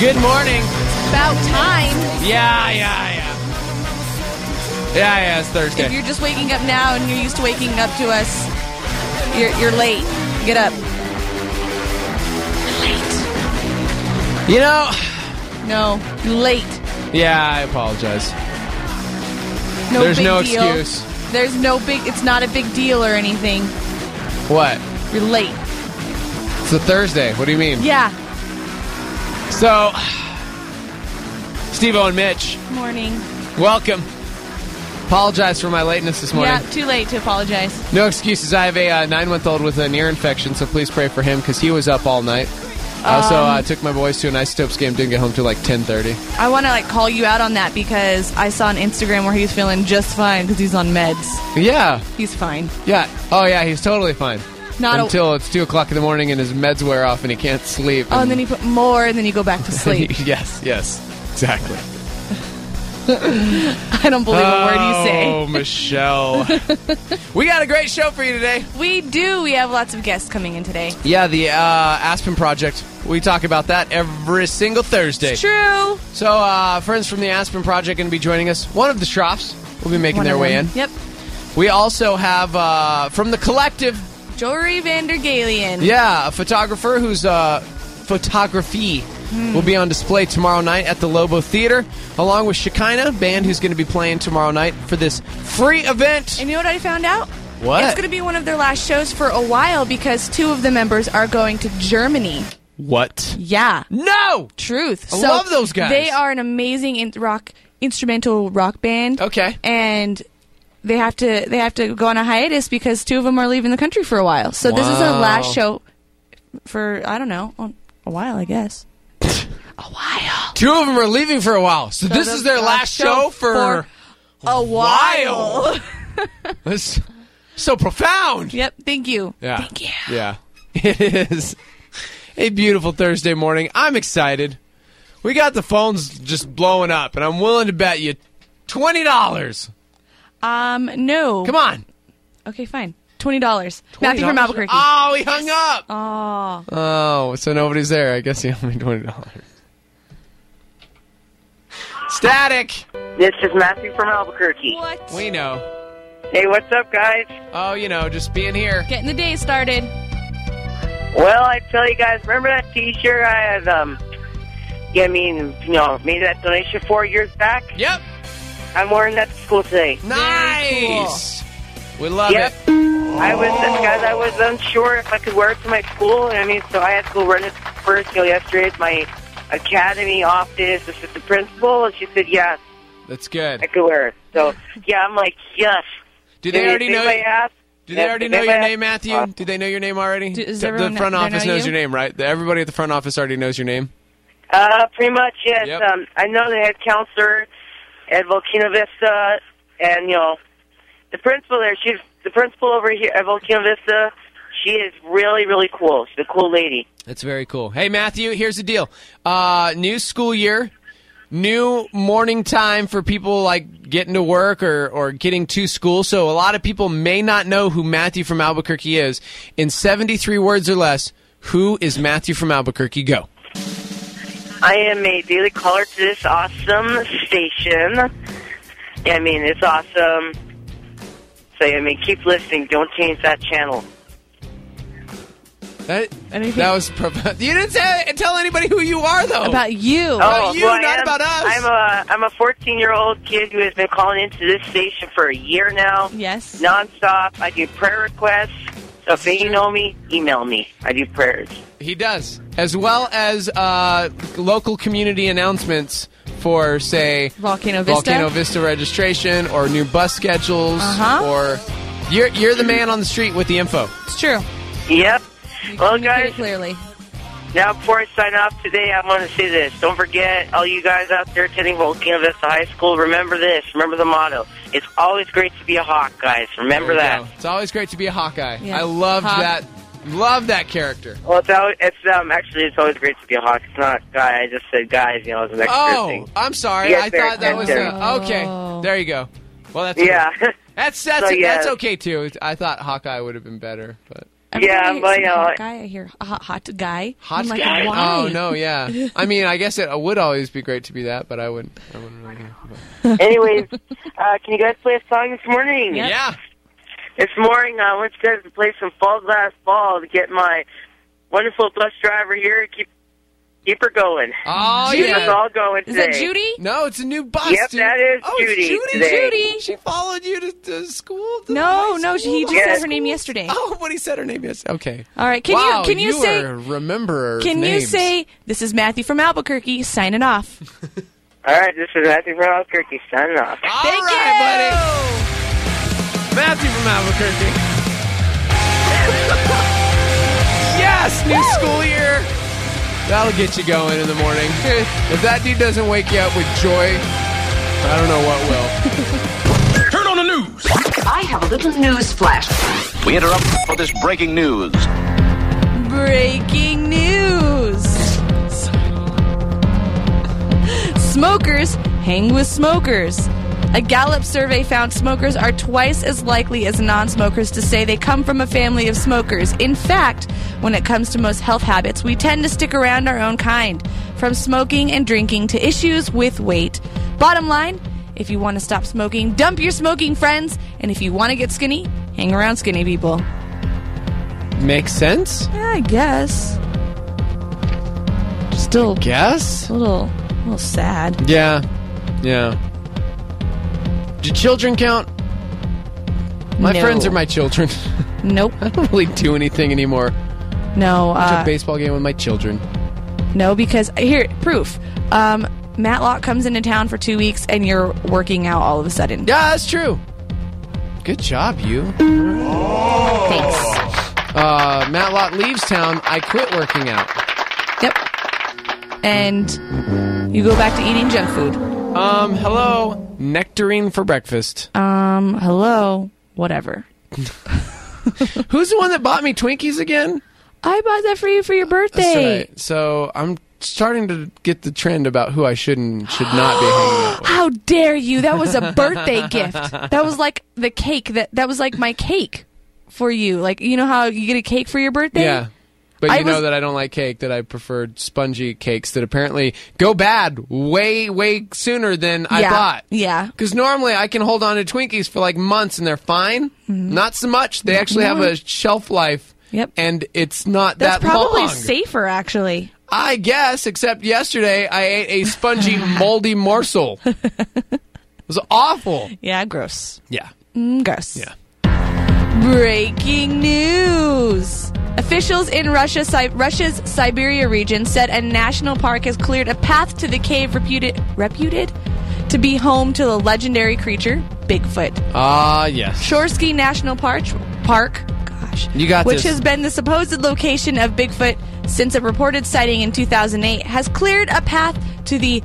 Good morning. About time. Yeah, it's Thursday. If you're just waking up now and you're used to waking up to us, you're late. Get up. You know... No, late. Yeah, I apologize. No There's big no deal. excuse. There's no big... It's not a big deal or anything. What? You're late. It's a Thursday. What do you mean? Yeah. So, Steve-O and Mitch, Morning. welcome. Apologize for my lateness this morning. Yeah, too late to apologize. No excuses. I have a 9-month-old with an ear infection, so please pray for him because he was up all night. I also took my boys to an Isotopes game. Didn't get home till like 10:30. I want to call you out on that because I saw on Instagram where he's feeling just fine because he's on meds. Yeah. He's fine. Yeah. Oh, yeah, he's totally fine. Not until it's 2 o'clock in the morning and his meds wear off and he can't sleep. Oh, and then you put more and then you go back to sleep. Yes, exactly. I don't believe a word you say. Oh, Michelle. We got a great show for you today. We do. We have lots of guests coming in today. Yeah, the Aspen Project. We talk about that every single Thursday. It's true. So, friends from the Aspen Project going to be joining us. One of the Schroffs will be making their way in. Yep. We also have, from the Collective... Jory Vandergalian. Yeah, a photographer whose photography will be on display tomorrow night at the Lobo Theater, along with Shekinah, band who's going to be playing tomorrow night for this free event. And you know what I found out? What? It's going to be one of their last shows for a while because 2 of the members are going to Germany. What? Yeah. No! Truth. I love those guys. They are an amazing instrumental rock band. Okay. And they have to go on a hiatus because 2 of them are leaving the country for a while. So this is their last show for, I don't know, a while, I guess. A while. 2 of them are leaving for a while. So this is their last show for a while. That's so profound. Yep, thank you. Yeah. Thank you. Yeah. It is a beautiful Thursday morning. I'm excited. We got the phones just blowing up, and I'm willing to bet you $20. No. Come on. Okay, fine. $20. Matthew from Albuquerque. Oh, he hung up. Oh, so nobody's there. I guess he owed me $20. Static. This is Matthew from Albuquerque. what? We know. Hey, what's up, guys? Oh, just being here. Getting the day started. Well, I tell you guys, remember that T-shirt I had, made that donation 4 years back? Yep. I'm wearing that to school today. Nice. We love Yep. it. I was unsure if I could wear it to my school. So I had to go run it first. Yesterday at my academy office, assistant principal, and she said, yes, That's good. I could wear it. So, yeah, I'm like, yes. Do they already know? Do they already know your name, Matthew? Matthew? Do they know your name already? Does The everyone front know office knows you? your name, right? Everybody at the front office already knows your name. Pretty much, yes. Yep. I know the head counselor at Volcano Vista, and, the principal there, she's the principal over here at Volcano Vista. She is really, really cool. She's a cool lady. That's very cool. Hey, Matthew, here's the deal. New school year, new morning time for people getting to work or getting to school. So a lot of people may not know who Matthew from Albuquerque is. In 73 words or less, who is Matthew from Albuquerque? Go. I am a daily caller to this awesome station. It's awesome. So, keep listening. Don't change that channel. That was profound. You didn't tell anybody who you are, though. About you. About you, not about us. I'm a 14-year-old kid who has been calling into this station for a year now. Yes. Nonstop. I do prayer requests. So if you know me, email me. I do prayers. He does. As well as local community announcements for, say, Volcano Vista registration or new bus schedules. Or you're the man on the street with the info. It's true. Yep. Well, guys, clearly. Now, before I sign off today, I want to say this. Don't forget, all you guys out there attending Volcano Vista High School, remember this. Remember the motto. It's always great to be a Hawk, guys. Remember that. Go. It's always great to be a Hawkeye. Yeah. I loved Hawk. that. Love that character. Well, it's always great to be a Hawk. It's not guy. I just said guys, as an extra thing. Oh, I'm sorry. Yes, I thought that was okay. There you go. Well, that's yeah. That's okay too. I thought Hawkeye would have been better, but Yeah, but hot guy. I hear hot guy. Hot I'm like, guy? why? Oh, no, yeah. I mean, I guess it would always be great to be that, but I wouldn't really. anyways, can you guys play a song this morning? Yep. Yeah. This morning, I want you guys to play some Fall Glass Ball to get my wonderful bus driver here to keep her going. Oh, Judy? Keep us all going Is today. that Judy? No, it's a new bus, Yep, dude. that is oh, Judy It's today. Judy. She followed you to school? To No, high no. school? He just Yeah. said her name yesterday. Oh, but he said her name yesterday. Okay. All right. Can Wow, you say? are a rememberer of Can you names. say this is Matthew from Albuquerque signing off? All right, this is Matthew from Albuquerque signing off. All Thank right, you. buddy. Matthew from Albuquerque. Yes, new school year. That'll get you going in the morning. If that dude doesn't wake you up with joy, I don't know what will. Turn on the news. I have a little news flash. We interrupt for this breaking news. Breaking news. Smokers hang with smokers. A Gallup survey found smokers are twice as likely as non-smokers to say they come from a family of smokers. In fact, when it comes to most health habits, we tend to stick around our own kind, from smoking and drinking to issues with weight. Bottom line, if you want to stop smoking, dump your smoking friends, and if you want to get skinny, hang around skinny people. Makes sense? Yeah, I guess. Still Guess? a little sad. Yeah. Yeah. Do children count? My No. friends are my children. Nope. I don't really do anything anymore. No. I took a baseball game with my children. No, because here, proof. Matlock comes into town for 2 weeks, and you're working out all of a sudden. Yeah, that's true. Good job, you. Thanks. Matlock leaves town. I quit working out. Yep. And you go back to eating junk food. Hello. Nectarine for breakfast. Hello. Whatever. Who's the one that bought me Twinkies again? I bought that for you for your birthday. That's right. So I'm starting to get the trend about who I should and should not be hanging out with. How dare you? That was a birthday gift. That was like the cake. That was like my cake for you. Like, you know how you get a cake for your birthday? Yeah. But I you know was- that I don't like cake, that I preferred spongy cakes that apparently go bad way, way sooner than I Yeah. thought. Yeah. Because normally I can hold on to Twinkies for like months and they're fine. Not so much. They actually have a shelf life. Yep. And it's not That's that probably long. safer, actually. I guess, except yesterday I ate a spongy, moldy morsel. It was awful. Yeah, gross. Yeah. Gross. Yeah. Breaking news. Officials in Russia's Siberia region said a national park has cleared a path to the cave reputed to be home to the legendary creature, Bigfoot. Ah, yes. Shorsky National Park, gosh, You got which this. has been the supposed location of Bigfoot since a reported sighting in 2008, has cleared a path to the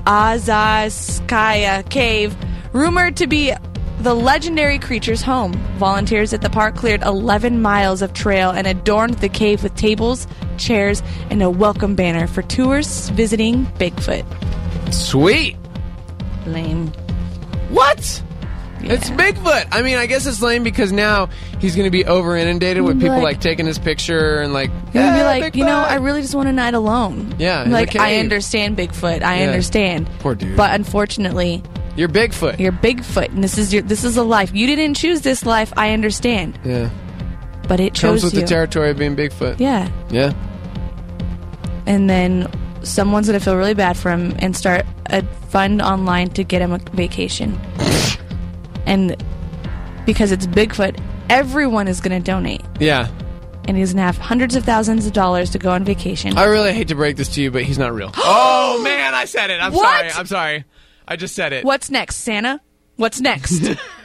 Azazskaya Cave, rumored to be the legendary creature's home. Volunteers at the park cleared 11 miles of trail and adorned the cave with tables, chairs, and a welcome banner for tourists visiting Bigfoot. Sweet. Lame. What? Yeah. It's Bigfoot. I mean, I guess it's lame because now he's going to be over inundated with people like taking his picture and like, You're gonna be "Yeah, like, you know, Bigfoot." I really just want a night alone. Yeah, in like the I cave. understand Bigfoot. I Yeah. understand. Poor dude. But unfortunately, You're Bigfoot. you're Bigfoot, and this is a life. You didn't choose this life. I understand, Yeah. but it chose Comes with you. the territory of being Bigfoot. Yeah, Yeah. and then someone's gonna feel really bad for him and start a fund online to get him a vacation. And because it's Bigfoot, everyone is gonna donate, Yeah. and he's gonna have hundreds of thousands of dollars to go on vacation. I really hate to break this to you, but he's not real. Oh, man, I said it. I'm What? sorry. I'm sorry. I just said it. What's next, Santa? What's next?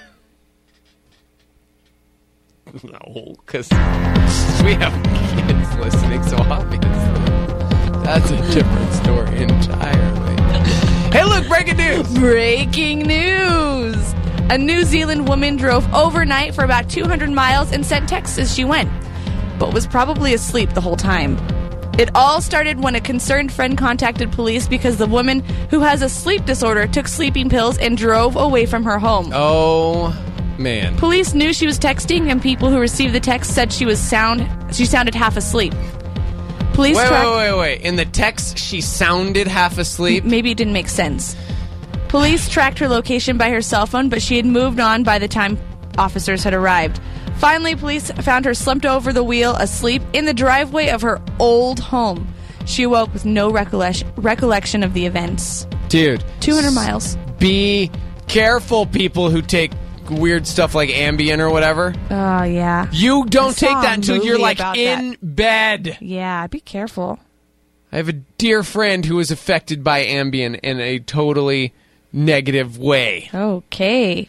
No, because we have kids listening, so obviously that's a different story entirely. Hey, look, breaking news. Breaking news! A New Zealand woman drove overnight for about 200 miles and sent texts as she went, but was probably asleep the whole time. It all started when a concerned friend contacted police because the woman, who has a sleep disorder, took sleeping pills and drove away from her home. Oh, Man. Police knew she was texting, and people who received the text said she sounded half asleep. Police Wait. In the text, she sounded half asleep? Maybe it didn't make sense. Police tracked her location by her cell phone, but she had moved on by the time officers had arrived. Finally, police found her slumped over the wheel, asleep, in the driveway of her old home. She awoke with no recollection of the events. Dude. 200 miles. Be careful, people who take weird stuff like Ambien or whatever. Oh, yeah. You don't I saw take that a until you're movie like about in bed. Yeah, be careful. I have a dear friend who was affected by Ambien in a totally negative way. Okay.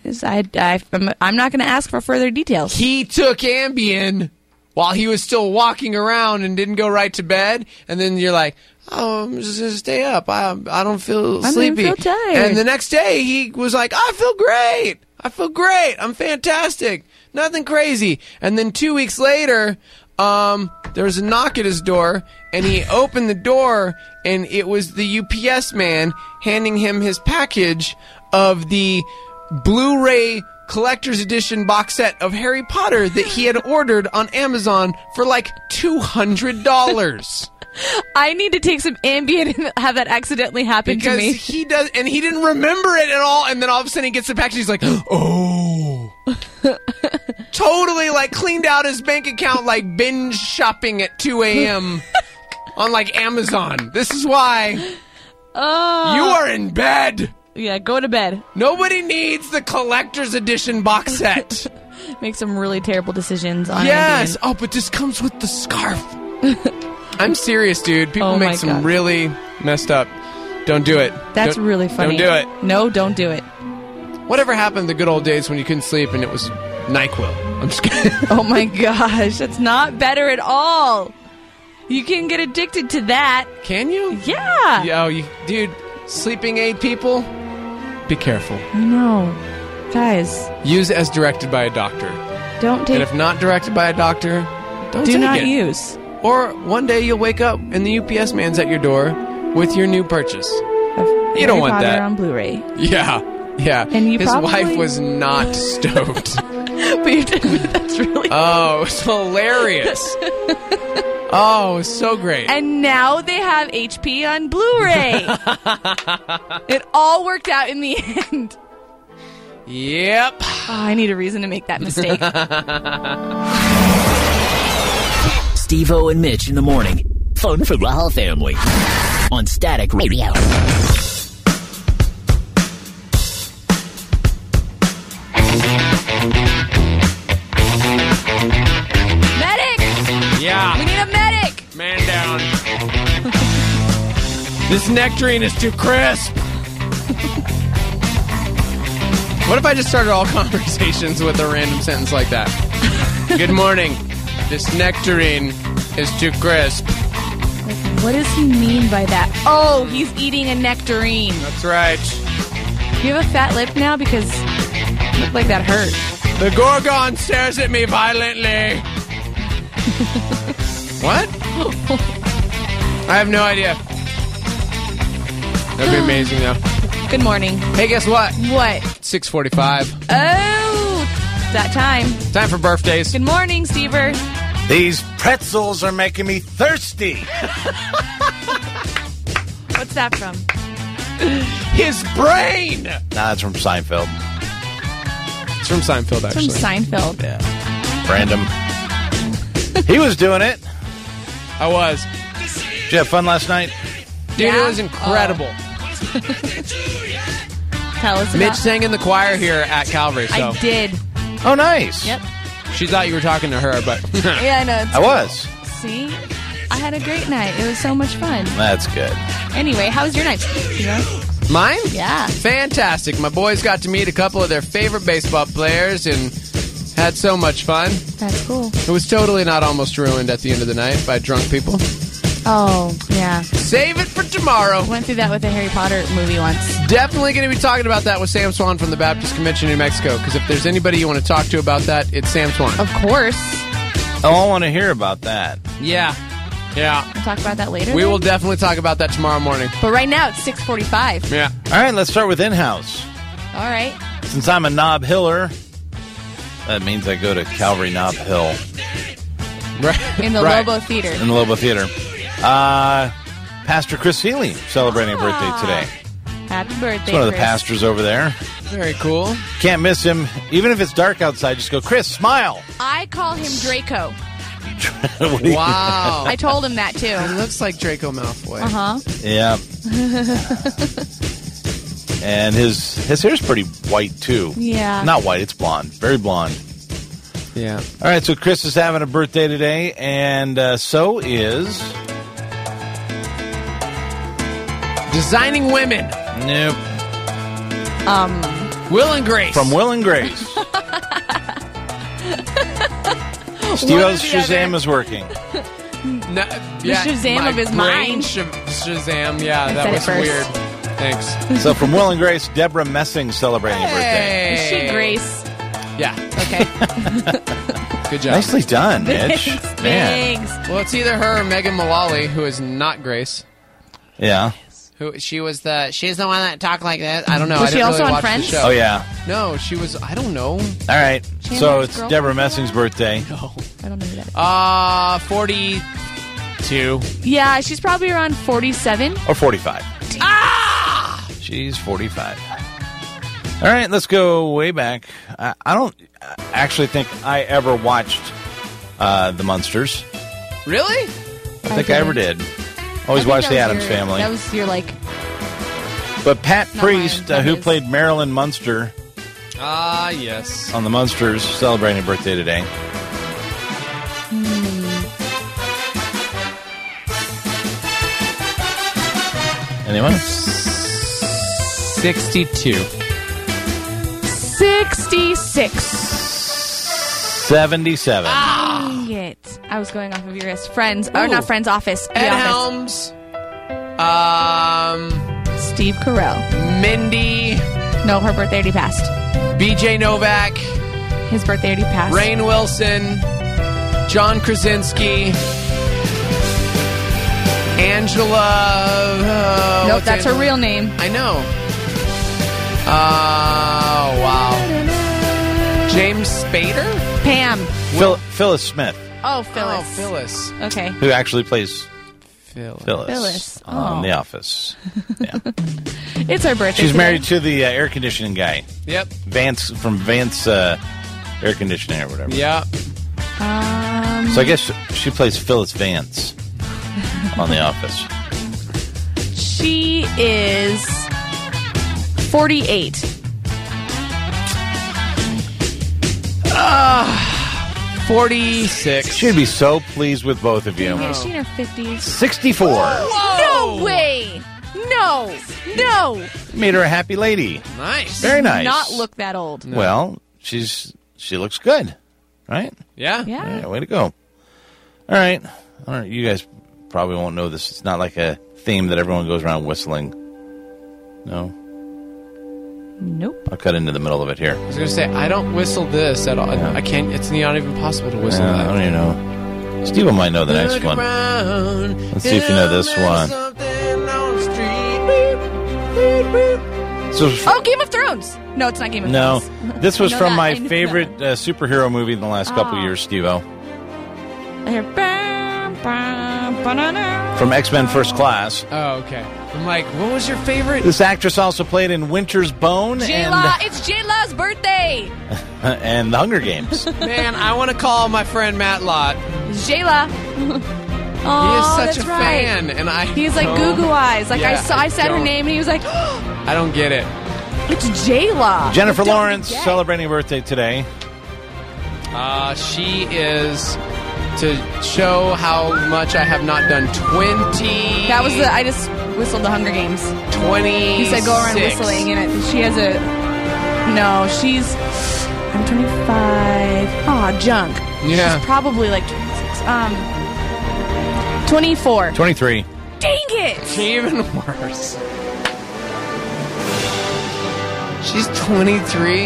I'm not going to ask for further details. He took Ambien while he was still walking around and didn't go right to bed. And then you're like, oh, I'm just going to stay up. I don't feel sleepy. I don't feel tired. And the next day he was like, I feel great. I'm fantastic. Nothing crazy. And then 2 weeks later, there was a knock at his door, and he opened the door, and it was the UPS man handing him his package of the Blu-ray collector's edition box set of Harry Potter that he had ordered on Amazon for like $200. I need to take some Ambien and have that accidentally happen because to me. he does, and he didn't remember it at all. And then all of a sudden he gets the package. He's like, oh, totally like cleaned out his bank account, like binge shopping at 2 a.m. on like Amazon. This is why you are in bed. Yeah, go to bed. Nobody needs the collector's edition box set. Make some really terrible decisions on Yes. Ambien. Oh, but this comes with the scarf. I'm serious, dude. People Oh make my some God. really messed up. Don't do it. That's Don't- really funny. Don't do it. No, don't do it. Whatever happened to the good old days when you couldn't sleep and it was NyQuil? I'm just kidding. Oh my gosh, that's not better at all. You can get addicted to that. Can you? Yeah. Yo, dude, sleeping aid people, be careful. No. Guys, Use as directed by a doctor. don't take... And if not directed by a doctor, don't do take not it. use. Or one day you'll wake up and the UPS man's at your door with your new purchase. You don't want that. on Blu-ray. Yeah. And you His probably- wife was not stoked. That's really... Oh, it's hilarious. Oh, it was so great. And now they have HP on Blu-ray. It all worked out in the end. Yep. Oh, I need a reason to make that mistake. Steve-O and Mitch in the morning. Fun for the whole family. On Static Radio. Medic! Yeah. We need a medic! Man down. This nectarine is too crisp. What if I just started all conversations with a random sentence like that? Good morning. This nectarine is too crisp. What does he mean by that? Oh, he's eating a nectarine. That's right. Do you have a fat lip now? Because it looked like that hurt. The Gorgon stares at me violently. What? I have no idea. That'd be amazing, though. Good morning. Hey, guess what? What? 6:45. Oh, it's that time. Time for birthdays. Good morning, Stever. These pretzels are making me thirsty. What's that from? His brain! Nah, that's from Seinfeld. It's from Seinfeld, It's from actually. Seinfeld. Yeah. Random. He was doing it. I was. Did you have fun last night? Dude, Yeah? it was incredible. Tell us Mitch about sang in the choir here at Calvary, so I did. Oh, nice. Yep. she thought you were talking to her, but Yeah, I know. I was. See? I had a great night. It was so much fun. That's good. Anyway, how was your night? mine? Yeah. Fantastic. My boys got to meet a couple of their favorite baseball players and had so much fun. That's cool. It was totally not almost ruined at the end of the night by drunk people. Oh, yeah. Save it for tomorrow. Went through that with a Harry Potter movie once. Definitely going to be talking about that with Sam Swan from the Baptist Convention in New Mexico, because if there's anybody you want to talk to about that, it's Sam Swan. Of course. Oh, I want to hear about that. Yeah. We'll talk about that later. We then? will definitely talk about that tomorrow morning. But right now, it's 6:45. Yeah. All right, let's start with in-house. All right. Since I'm a knob hiller, That means I go to Calvary Knob Hill Right. In the Right. Lobo Theater. in the Lobo Theater. Pastor Chris Healy celebrating a birthday today. Happy birthday, He's one of the Chris. pastors over there. Very cool. Can't miss him. Even if it's dark outside, just go, Chris, smile. I call him Draco. What do you- Wow. I told him that, too. It looks like Draco Malfoy. Uh-huh. Yeah. And his hair's pretty white, too. Yeah. Not white, it's blonde. Very blonde. Yeah. All right, so Chris is having a birthday today, and so is... Designing Women. Nope. Will and Grace. From Will and Grace. Steve-O's Shazam is working. No, yeah, Shazam my of his brain mind. Shazam, yeah, I that said it was first. weird. Thanks. So from Will and Grace, Deborah Messing celebrating a birthday. Is she Grace? Yeah, Okay. good job. Nicely done, Mitch. Man. Thanks. Well, it's either her or Megan Mullally, who is not Grace. Yeah. Who she's the one that talked like that. I don't know. Was I she didn't also really on watch Friends? The show. Oh, yeah. No, she was. I don't know. All right. So it's girlfriend? Deborah Messing's birthday. No. I don't know who that is. 42. Yeah, she's probably around 47. Or 45. Ah! She's 45. All right, let's go way back. I don't actually think I ever watched The Munsters. Really? I think I ever did. Always watched The Addams Family. That was your, like... But Pat Not Priest, mine, who his. played Marilyn Munster Ah, yes. on The Munsters, celebrating a birthday today. Anyone? 62. 66. 77. Dang it. I was going off of your list. Friends. Or Ooh. not Friends, Office. The Ed Office. Helms. Steve Carell. Mindy. No, her birthday already passed. BJ Novak. His birthday already passed. Rainn Wilson. John Krasinski. Angela. Nope, what's that's her Angela? real name. I know. Wow. James Spader? Pam. Phyllis Smith, Oh, Phyllis. Oh, Phyllis. Okay. who actually plays Phyllis. Phyllis. on Oh. The Office. Yeah. It's her birthday. She's today. married to the air conditioning guy, Yep. Vance from Vance Air Conditioning or whatever. Yeah. So I guess she plays Phyllis Vance on The Office. She is 48. 46. She'd be so pleased with both of you. Yeah, she in her 50s. 64. No way! No! No! Made her a happy lady. Nice. Very nice. Not look that old. Well, she looks good, right? Yeah. Yeah. Yeah, way to go. All right. You guys probably won't know this. It's not like a theme that everyone goes around whistling. No? Nope. I'll cut into the middle of it here. I was going to say, I don't whistle this at all. Yeah. I can't, it's not even possible to whistle I that. don't even know. Steve might know the next one. Let's see if you know this one. So, Oh, Game of Thrones! No, it's not Game of no, Thrones. this was I know from that. my I know favorite superhero movie in the last couple Oh. years, Steve-O. I hear bam, bam, ba-na-na. From X-Men First Class. Oh, okay. I'm like, what was your favorite? This actress also played in Winter's Bone Jayla! It's Jayla's birthday! and The Hunger Games. Man, I want to call my friend Matt Lott. It's Jayla. He Oh, is such that's a right. fan, and He's like don't- goo goo eyes. Like Yeah, I said her don't- name, and he was like, I don't get it. "It's Jayla." Jennifer Don't Lawrence forget. celebrating her birthday today. She is to show how much I have not done. 20. That was I just whistled the Hunger Games. 20. He said go around whistling, and she has a. No, she's. I'm 25. Aw, junk. Yeah. She's probably like 26. 24. 23. Dang it! Even worse. She's 23.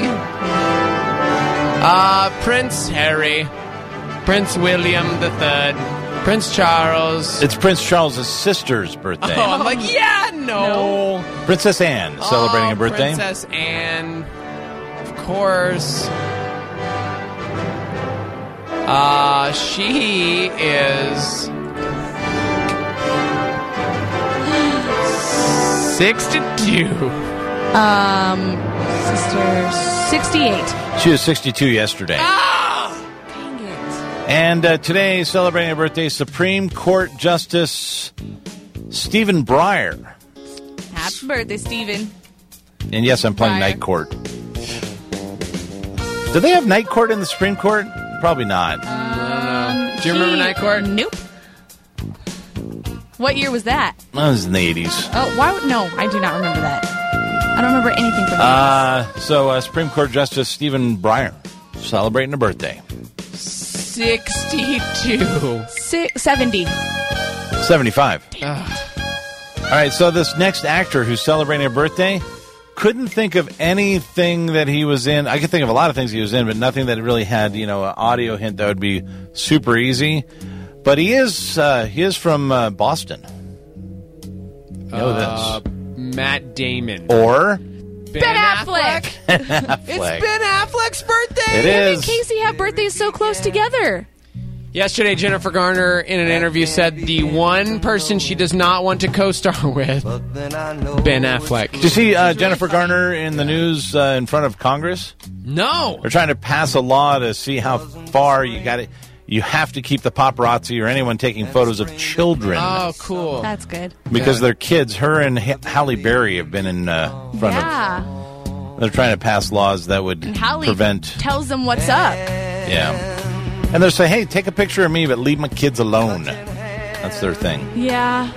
Prince Harry, Prince William III, Prince Charles. It's Prince Charles' sister's birthday. Oh, I'm like, yeah, no. Princess Anne celebrating her birthday. Princess Anne, of course. She is 62. Sister 68. She was 62 yesterday. Dang it. And today, celebrating her birthday, Supreme Court Justice Stephen Breyer. Happy birthday, Steven. And yes, I'm playing Breyer. Night Court. Do they have Night Court in the Supreme Court? Probably not. Do you remember Night Court? Nope. What year was that? That was in the 80s. Oh, why? No, I do not remember that. I don't remember anything from the 80s. So Supreme Court Justice Stephen Breyer celebrating a birthday. 62. 70. 75. All right, so this next actor who's celebrating a birthday couldn't think of anything that he was in. I could think of a lot of things he was in, but nothing that really had, an audio hint that would be super easy. But he is from Boston. Know this. Matt Damon. Or Ben Affleck. Affleck. It's Ben Affleck's birthday. It Him is. and Casey have birthdays so close together. Yesterday, Jennifer Garner, in an interview, said the one person she does not want to co-star with, Ben Affleck. Did you see Jennifer Garner in the news in front of Congress? No. They're trying to pass a law to see how far you got it. You have to keep the paparazzi or anyone taking photos of children Oh, cool. That's good. because they're kids. Her and Halle Berry have been in front Yeah. of. They're trying to pass laws that would And Holly prevent. tells them what's up. Yeah, and they're saying, "Hey, take a picture of me, but leave my kids alone." That's their thing. Yeah.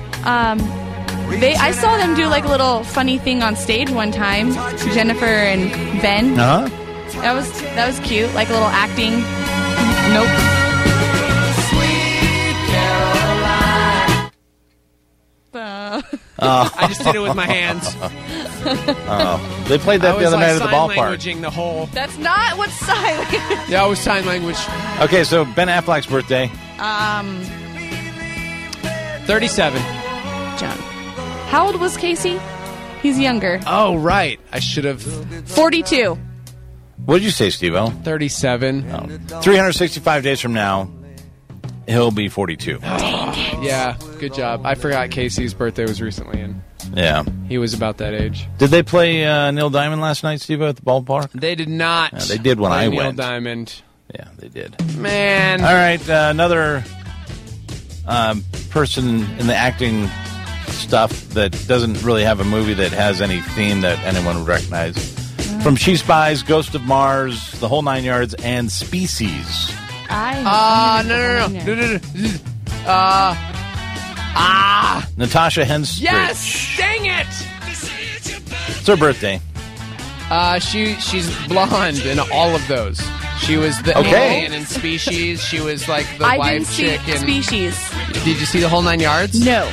I saw them do like a little funny thing on stage one time. Jennifer and Ben. Uh huh. That was cute. Like a little acting. Nope. I just did it with my hands. They played that the other night at the ballpark. Languaging the whole. That's not what's silent. Yeah, it was sign language. Okay, so Ben Affleck's birthday. 37. John. How old was Casey? He's younger. Oh, right. I should have. 42. What did you say, Steve-O? 37. 365 days from now, he'll be 42. Yeah, good job. I forgot Casey's birthday was recently, and Yeah. he was about that age. Did they play Neil Diamond last night, Steve-O, at the ballpark? They did not. Yeah, they did when play I Neil went. Diamond. Yeah, they did. Man. All right, another person in the acting stuff that doesn't really have a movie that has any theme that anyone would recognize. From She Spies, Ghost of Mars, The Whole Nine Yards, and Species. No. Natasha Henstridge. Yes! Dang it! It's her birthday. She's blonde in all of those. She was the alien in Species. She was like the I wife didn't see chick in Species. Did you see The Whole Nine Yards? No.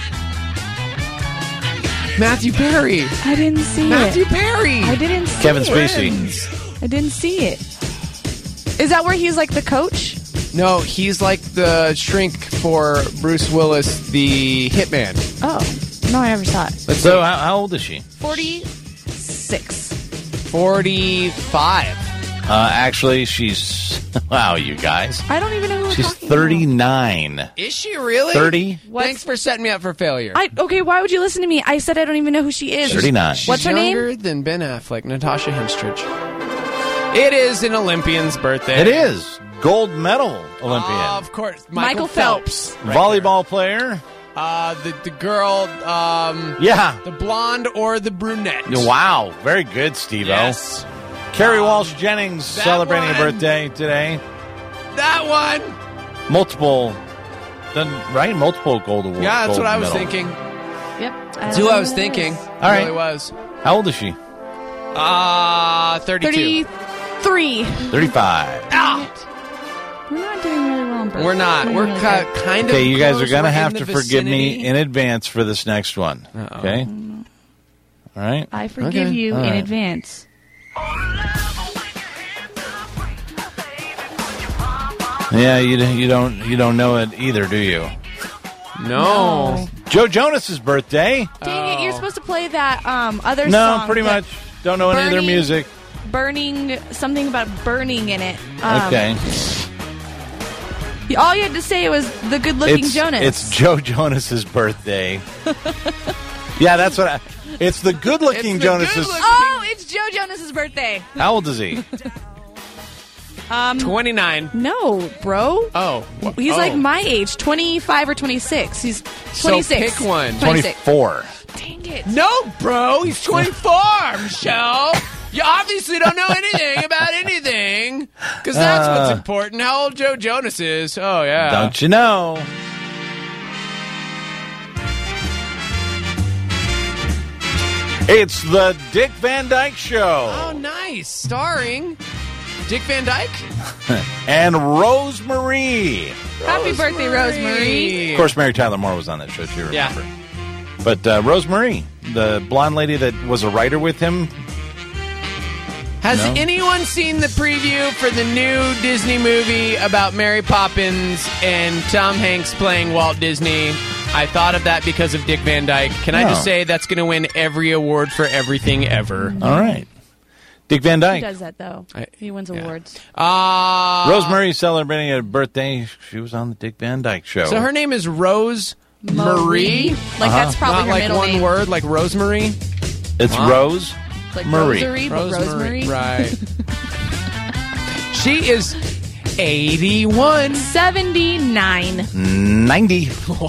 Matthew Perry. I didn't see Matthew it. Perry. I didn't see Kevin it. Spacey. I didn't see it. Is that where he's like the coach? No, he's like the shrink for Bruce Willis, the hitman. Oh. No, I never saw it. So how old is she? 46. 45. Actually, she's... Wow, you guys. I don't even know who we're She's talking about. 39. Is she really? 30? Thanks for setting me up for failure. Okay, why would you listen to me? I said I don't even know who she is. 39. She's What's her name? younger than Ben Affleck, Natasha Henstridge. It is an Olympian's birthday. It is. Gold medal Olympian. Of course. Michael Phelps. Right Volleyball player. there. The girl, Yeah. the blonde or the brunette. Wow. Very good, Steve-O. Yes. Carrie Walsh Jennings that celebrating a one. birthday today. That one. Multiple gold awards. Yeah, that's what I was medal. thinking. Yep. That's who I was thinking. All right. Really was. How old is she? 32. 33. 35. We're not doing really well on birthdays. We're not. We're really kind of. Okay, you guys are close. going to We're have in to the forgive me vicinity. in advance for this next one. Okay? All right? I forgive Okay. you All in right. advance. Yeah, you don't know it either, do you? No. Joe Jonas's birthday. Dang it, you're supposed to play that other No, song. pretty that much. Don't know any of their Burning- music. Burning, something about burning in it. Okay. All you had to say was the good-looking Jonas. It's Joe Jonas's birthday. Yeah, that's what it's the good-looking Jonas's. Oh, it's Joe Jonas's birthday. How old is he? 29. No, bro. Oh. He's like my age, 25 or 26. He's 26. So pick one. 24. Dang it. No, bro. He's 24, Michelle. You obviously don't know anything about anything. Because that's what's important. How old Joe Jonas is. Oh, yeah. Don't you know? It's the Dick Van Dyke Show. Oh, nice. Starring Dick Van Dyke and Rosemarie. Happy birthday, Rosemarie. Of course, Mary Tyler Moore was on that show, too, remember? Yeah. But Rosemarie, the blonde lady that was a writer with him. Has anyone seen the preview for the new Disney movie about Mary Poppins and Tom Hanks playing Walt Disney? I thought of that because of Dick Van Dyke. Can I just say that's going to win every award for everything ever? All right. Dick Van Dyke. He does that, though. He wins awards. Rosemarie celebrating a birthday. She was on the Dick Van Dyke Show. So her name is Rose Marie? Like, that's probably Not her like middle one name. word, like Rosemary? It's Rose Like Marie. Rosary, but Rosemary. Right. She is 81. 79. 90. Wow.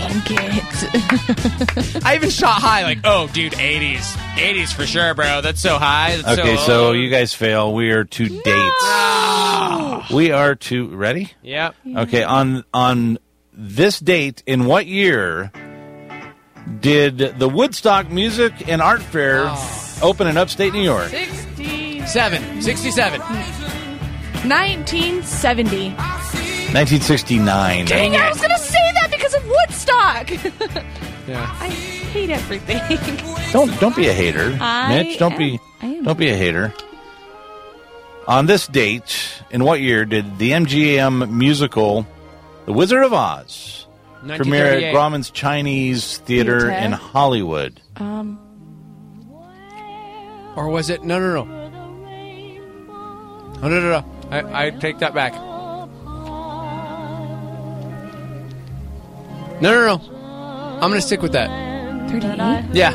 Get. I even shot high, like, oh, dude, 80s. 80s for sure, bro. That's so high. That's Okay, so so old. you guys fail. We are to dates. We are to ready? Yep. Okay, on this date, in what year did the Woodstock Music and Art Fair open in upstate New York? 67. 1970. 1969. Dang I it. was going to say that because of Woodstock. Yeah. I hate everything. Don't be a hater, Mitch. Don't be a hater. On this date, in what year did the MGM musical The Wizard of Oz premiere at 1938. Grauman's Chinese Theater in Hollywood? Or was it? No. Oh, no. I take that back. No. I'm going to stick with that. 38. Yeah.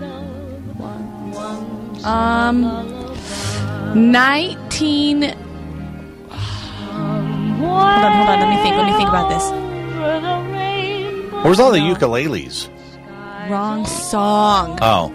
19. Hold on. Let me think about this. Where's all the ukuleles? Wrong song. Oh.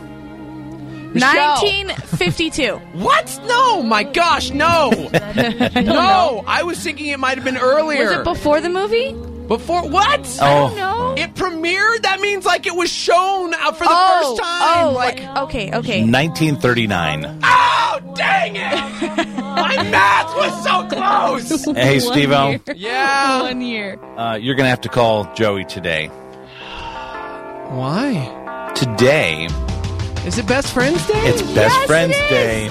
1952. What? No, my gosh, no. No, I was thinking it might have been earlier. Was it before the movie? Before what? Oh. No. It premiered? That means like it was shown out for the first time. Okay. 1939. Oh, dang it! My math was so close. Hey, Steve-O. Yeah. 1 year. You're going to have to call Joey today. Why? Today, Is it Best Friends Day? it's Best Friends Day.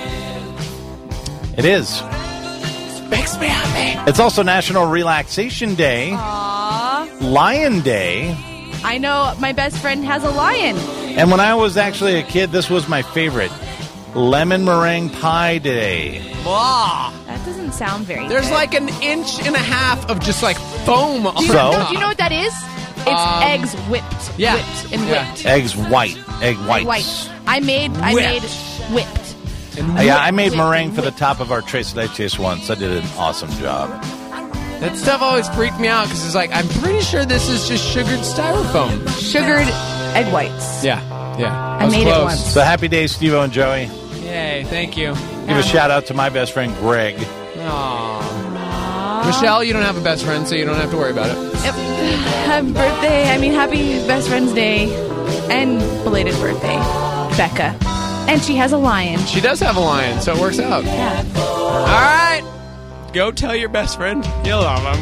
It is. Makes me happy. It's also National Relaxation Day, Lion Day, I know my best friend has a lion. and when I was actually a kid, this was my favorite, Lemon Meringue Pie Day. Blah. That doesn't sound very There's good. like an inch and a half of just like foam on So? top. Do you know what that is? It's eggs whipped. yeah. Whipped and Yeah. whipped. Eggs white. Egg whites. White. I made whipped. Yeah, I made meringue for the top of our Trace Today Chase once. I did an awesome job. That stuff always freaked me out because it's like, I'm pretty sure this is just sugared styrofoam. Sugared egg whites. Yeah. I made it close. once. So happy day, Steve-O and Joey. Yay, thank you. Give a shout out to my best friend, Greg. Aww. Michelle, you don't have a best friend, so you don't have to worry about it. Yep. Happy best friend's day and belated birthday, Becca. And she has a lion. She does have a lion, so it works out. Yeah. All right. Go tell your best friend you love him.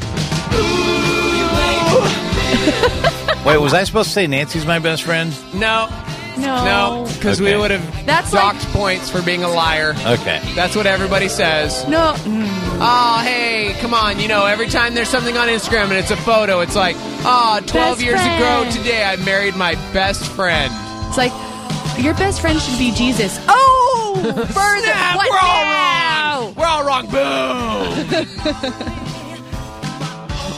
Wait, was I supposed to say Nancy's my best friend? No, No. because Okay. we would have That's docked like- points for being a liar. Okay. That's what everybody says. No. Oh, hey, come on. You know, every time there's something on Instagram and it's a photo, it's like, 12 Best years ago friend. today, I married my best friend. It's like, your best friend should be Jesus. Oh! Further. Snap, What we're all now? wrong. We're all wrong. Boo.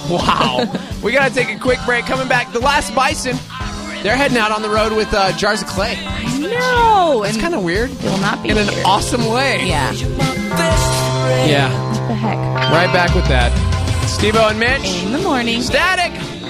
Wow. We got to take a quick break. Coming back, the Last Bison. They're heading out on the road with Jars of Clay. No. It's kind of weird. It will not be in an here. awesome way. Yeah. Yeah. What the heck? Right back with that. Steve-O and Mitch. In the morning. Static.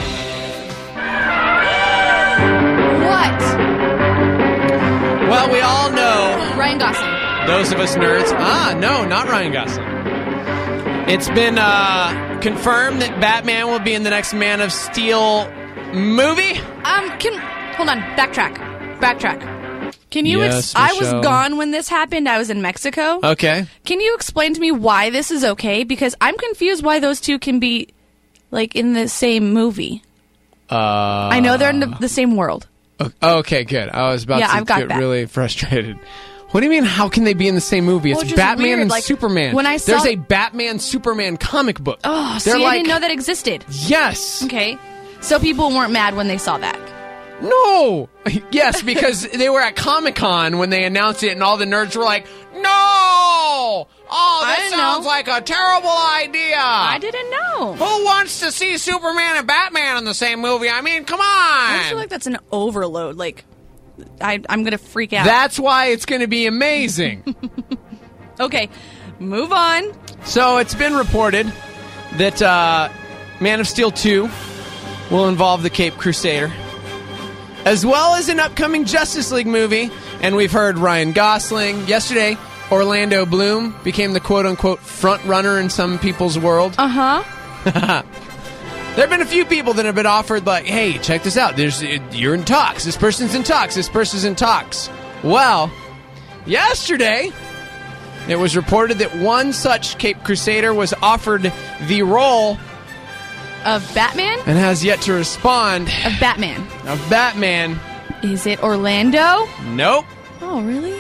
What? Well, we all know. Ryan Gosling. Those of us nerds. No, not Ryan Gosling. It's been confirmed that Batman will be in the next Man of Steel movie. Hold on. Backtrack. Can you? Yes, I was Michelle. gone when this happened. I was in Mexico. Okay. Can you explain to me why this is okay? Because I'm confused why those two can be, like, in the same movie. I know they're in the same world. Okay, good. I was about to get really frustrated. What do you mean, how can they be in the same movie? It's just Batman weird. and Like, Superman. when I saw- There's a Batman-Superman comic book. Oh, They're see, like, I didn't know that existed. Yes. Okay. So people weren't mad when they saw that. No. Yes, because they were at Comic-Con when they announced it, and all the nerds were like, no! Oh, I this didn't sounds know. like a terrible idea. I didn't know. Who wants to see Superman and Batman in the same movie? I mean, come on. I feel like that's an overload. Like, I'm going to freak out. That's why it's going to be amazing. Okay, move on. So it's been reported that Man of Steel 2 will involve the Caped Crusader, as well as an upcoming Justice League movie. And we've heard Ryan Gosling. Yesterday, Orlando Bloom became the quote-unquote front runner in some people's world. Uh-huh. There have been a few people that have been offered, like, hey, check this out. You're in talks. This person's in talks. This person's in talks. Well, yesterday, it was reported that one such Caped Crusader was offered the role Of Batman? and has yet to respond. Of Batman. Of Batman. Is it Orlando? Nope. Oh, really?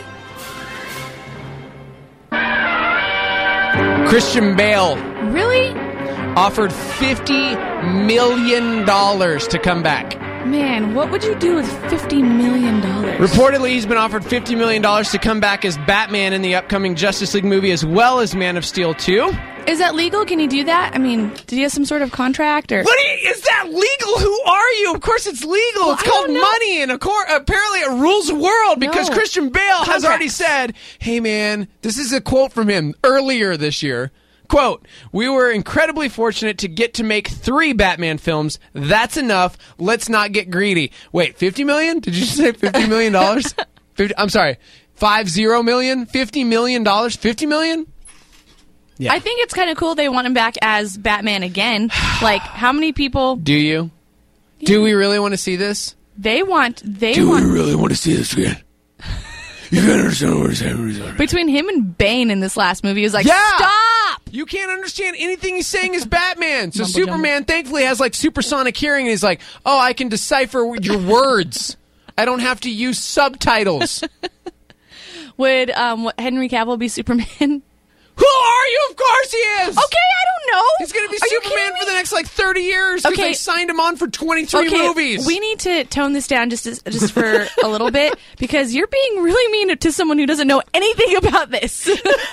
Christian Bale Really? offered $50 million to come back. Man, what would you do with $50 million? Reportedly, he's been offered $50 million to come back as Batman in the upcoming Justice League movie, as well as Man of Steel 2. Is that legal? Can he do that? I mean, did he have some sort of contract? Or Is that legal? Who are you? Of course it's legal. Well, It's I called don't know. money, and apparently it rules the world because No. Christian Bale has already Contracts. said, hey man, this is a quote from him earlier this year. Quote, we were incredibly fortunate to get to make 3 Batman films. That's enough. Let's not get greedy. Wait, 50 million? Did you say $50 million? I'm sorry, 50 million? $50 million? 50 million? Yeah. I think it's kind of cool they want him back as Batman again. Like, how many people Do you? Do we really want to see this? they want really want to see this again? You can't understand what I'm saying. between him and Bane in this last movie is like, Yeah! stop! You can't understand anything he's saying is Batman. So Mumbo Superman thankfully has like supersonic hearing, and he's like, oh, I can decipher your words. I don't have to use subtitles. Would Henry Cavill be Superman? Who are you? Of course he is. Okay, I don't know. He's going to be Are you Superman kidding for the me? next like 30 years because Okay. they signed him on for 23 movies. We need to tone this down just for a little bit because you're being really mean to someone who doesn't know anything about this.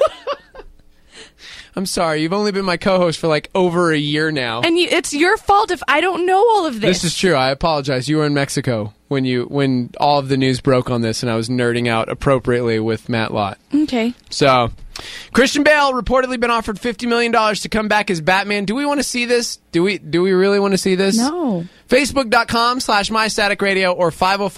I'm sorry. You've only been my co-host for like over a year now. And it's your fault if I don't know all of this. This is true. I apologize. You were in Mexico when all of the news broke on this, and I was nerding out appropriately with Matt Lott. Okay. So, Christian Bale reportedly been offered $50 million to come back as Batman. Do we want to see this? Do we really want to see this? No. Facebook.com/MyStaticRadio or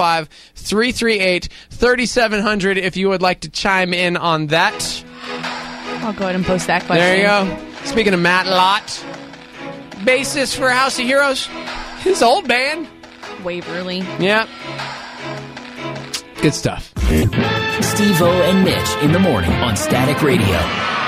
505-338-3700 if you would like to chime in on that. I'll go ahead and post that question. There you go. Speaking of Matt Lott, bassist for House of Heroes, his old band. Waverly. Yeah. Good stuff. Steve-O and Mitch in the morning on Static Radio.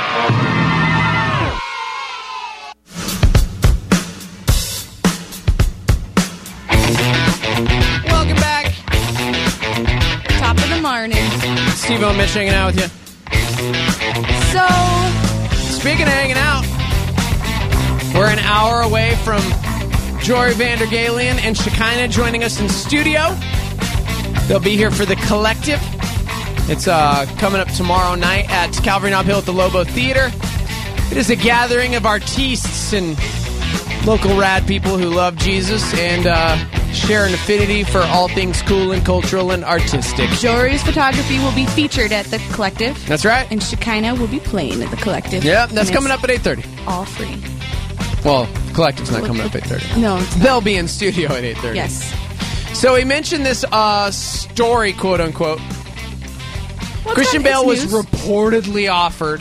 Welcome back. Top of the morning. Steve-O and Mitch hanging out with you. So, Speaking of hanging out, we're an hour away from Jory Vandergalen and Shekinah joining us in studio. They'll be here for The Collective. It's coming up tomorrow night at Calvary Knob Hill at the Lobo Theater. It is a gathering of artistes and local rad people who love Jesus and share an affinity for all things cool and cultural and artistic. Jory's photography will be featured at the Collective. That's right. And Shekinah will be playing at the Collective. Yep, that's And coming it's up at 8:30. all free. Well, Collective's not coming up at 8:30. No, it's They'll be in studio at 8:30. yes. So he mentioned this story, quote unquote. Well, Christian Bale was news. reportedly offered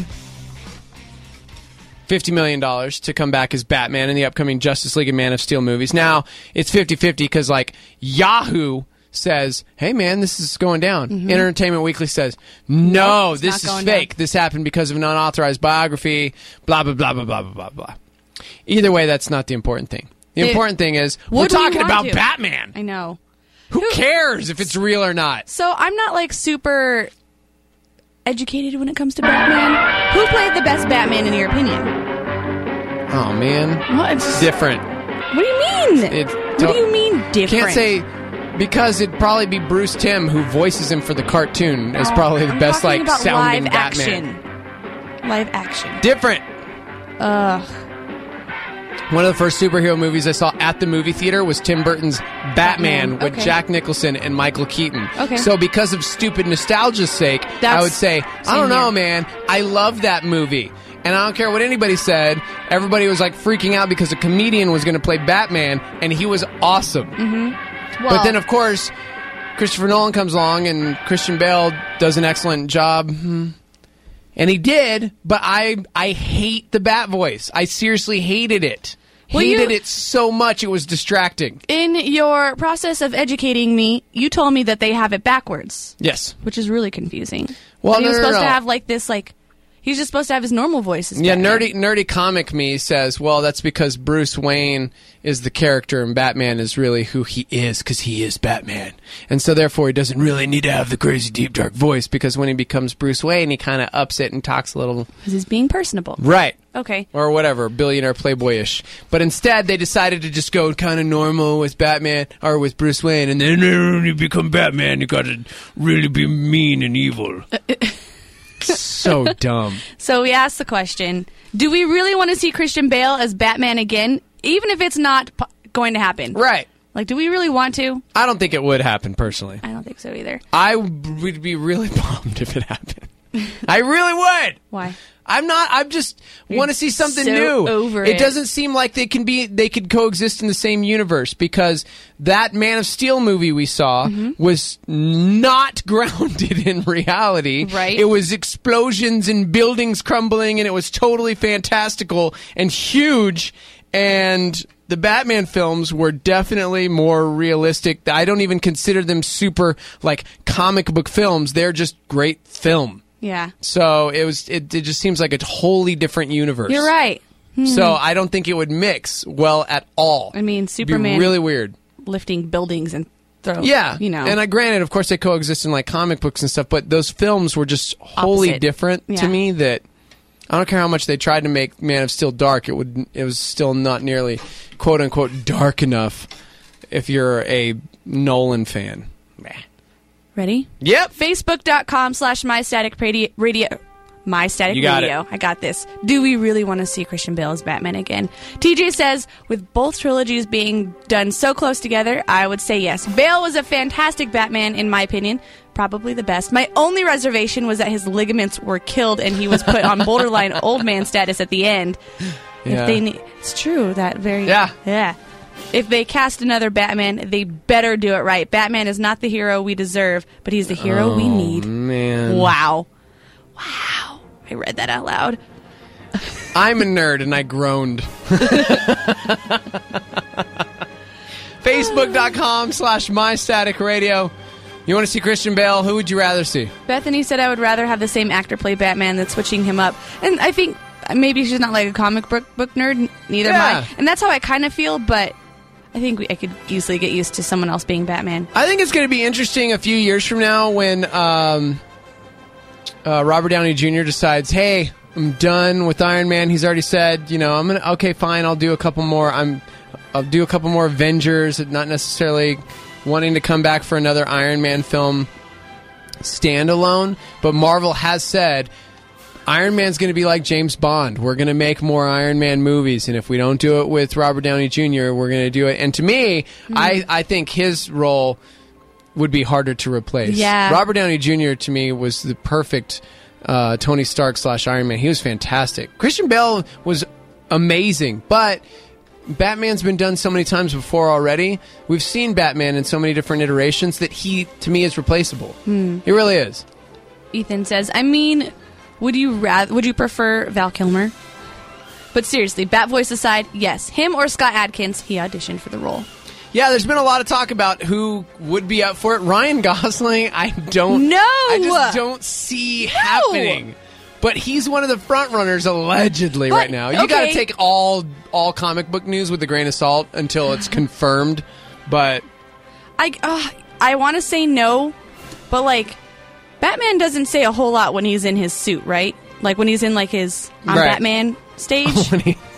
$50 million to come back as Batman in the upcoming Justice League and Man of Steel movies. Now, it's 50-50 because, like, Yahoo says, hey, man, this is going down. Entertainment Weekly says, no, Nope, it's this not is going fake. down. This happened because of an unauthorized biography, blah, blah, blah, blah, blah, blah, blah, blah. Either way, that's not the important thing. The important thing is, we're Would we talking want about to? Batman. I know. Who cares if it's real or not? So I'm not like super educated when it comes to Batman. Who played the best Batman in your opinion? Oh, man. What? What Different. do you mean? It- What do you mean different? Can't say because it'd probably be Bruce Timm who voices him for the cartoon is probably the I'm best talking like about sounding live Batman. action. Live action. Different. Ugh. One of the first superhero movies I saw at the movie theater was Tim Burton's Batman with Okay. Jack Nicholson and Michael Keaton. Okay. So because of stupid nostalgia's sake, I That's- would say, I don't same know, here. man. I love that movie. And I don't care what anybody said. Everybody was like freaking out because a comedian was going to play Batman, and he was awesome. Well, But then, of course, Christopher Nolan comes along and Christian Bale does an excellent job. And he did, but I hate the Bat voice. I seriously hated it. Well, Hated you- it so much it was distracting. in your process of educating me, you told me that they have it backwards, Yes. which is really confusing. Well, But he was no, no, supposed no. to have like this, like he's just supposed to have his normal voice. As Yeah, Batman. nerdy comic me says, well, that's because Bruce Wayne is the character and Batman is really who he is because he is Batman. And so therefore he doesn't really need to have the crazy deep dark voice because when he becomes Bruce Wayne, he kind of ups it and talks a little... because he's being personable. Right. Okay. Or whatever, billionaire playboyish. But instead, they decided to just go kind of normal with Batman, or with Bruce Wayne, and then when you become Batman, you gotta really be mean and evil. So dumb. So we asked the question: do we really want to see Christian Bale as Batman again, even if it's not going to happen? Right. Like, do we really want to? I don't think it would happen, personally. I don't think so either. I would be really bummed if it happened. I really would. Why? I just want to see something so new. over it it. doesn't seem like they could coexist in the same universe because that Man of Steel movie we saw was not grounded in reality. Right. It was explosions and buildings crumbling and it was totally fantastical and huge, and the Batman films were definitely more realistic. I don't even consider them super like comic book films. They're just great film. Yeah. So it just seems like a wholly different universe. You're right. So I don't think it would mix well at all. I mean, It'd be Superman really weird. lifting buildings and throw. Yeah, You know. And granted, of course, they coexist in like comic books and stuff, but those films were just wholly Opposite. different to Yeah. me. That I don't care how much they tried to make Man of Steel dark, it was still not nearly quote unquote dark enough. If you're a Nolan fan. Ready? Yep. Facebook.com/MyStaticRadio. MyStatic You got Radio. I got this. Do we really want to see Christian Bale as Batman again? TJ says, with both trilogies being done so close together, I would say yes. Bale was a fantastic Batman, in my opinion. Probably the best. My only reservation was that his ligaments were killed and he was put on borderline old man status at the end. Yeah. It's true. That very... Yeah. Yeah. If they cast another Batman, they better do it right. Batman is not the hero we deserve, but he's the hero we need. Man. Wow. Wow. I read that out loud. I'm a nerd and I groaned. Facebook.com/MyStaticRadio. You want to see Christian Bale? Who would you rather see? Bethany said I would rather have the same actor play Batman than switching him up. And I think maybe she's not like a comic book nerd, neither am Yeah. I. And that's how I kind of feel, but I think I could easily get used to someone else being Batman. I think it's going to be interesting a few years from now when Robert Downey Jr. decides, hey, I'm done with Iron Man. He's already said, okay, fine, I'll do a couple more. I'll do a couple more Avengers, not necessarily wanting to come back for another Iron Man film standalone. But Marvel has said, Iron Man's going to be like James Bond. We're going to make more Iron Man movies, and if we don't do it with Robert Downey Jr., we're going to do it. And to me, I think his role would be harder to replace. Yeah. Robert Downey Jr. to me was the perfect Tony Stark / Iron Man. He was fantastic. Christian Bale was amazing, but Batman's been done so many times before already. We've seen Batman in so many different iterations that he, to me, is replaceable. He really is. Ethan says, I mean, would you prefer Val Kilmer? But seriously, Bat voice aside, yes, him or Scott Adkins, he auditioned for the role. Yeah, there's been a lot of talk about who would be up for it. Ryan Gosling, I just don't see happening. But he's one of the front runners allegedly right now. You got to take all comic book news with a grain of salt until it's confirmed. But I want to say no, but like Batman doesn't say a whole lot when he's in his suit, right? Like when he's in like his I'm Batman stage.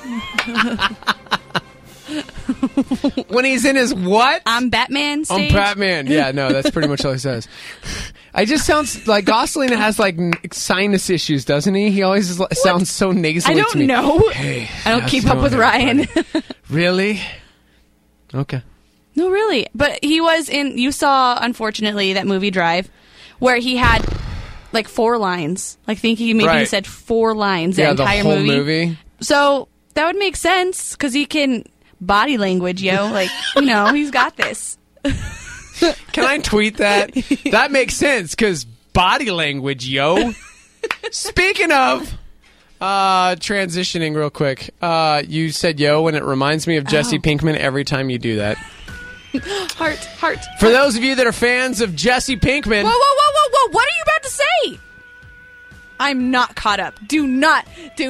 When he's in his what? I'm Batman stage. I'm Batman. Yeah, no, that's pretty much all he says. I just sounds like Gosling has like sinus issues, doesn't he? He always sounds so nasally to me. I don't know. Hey, I don't keep up with Ryan. Really? Okay. No, really. But he was in, you saw, unfortunately, that movie Drive, where he had like 4 lines. Like, I think he maybe said 4 lines the entire whole movie. So that would make sense because he can body language, like, he's got this. Can I tweet that? That makes sense because body language, Speaking of transitioning real quick, you said and it reminds me of Jesse Pinkman every time you do that. Heart. For those of you that are fans of Jesse Pinkman. Whoa. What are you about to say? I'm not caught up. Do not.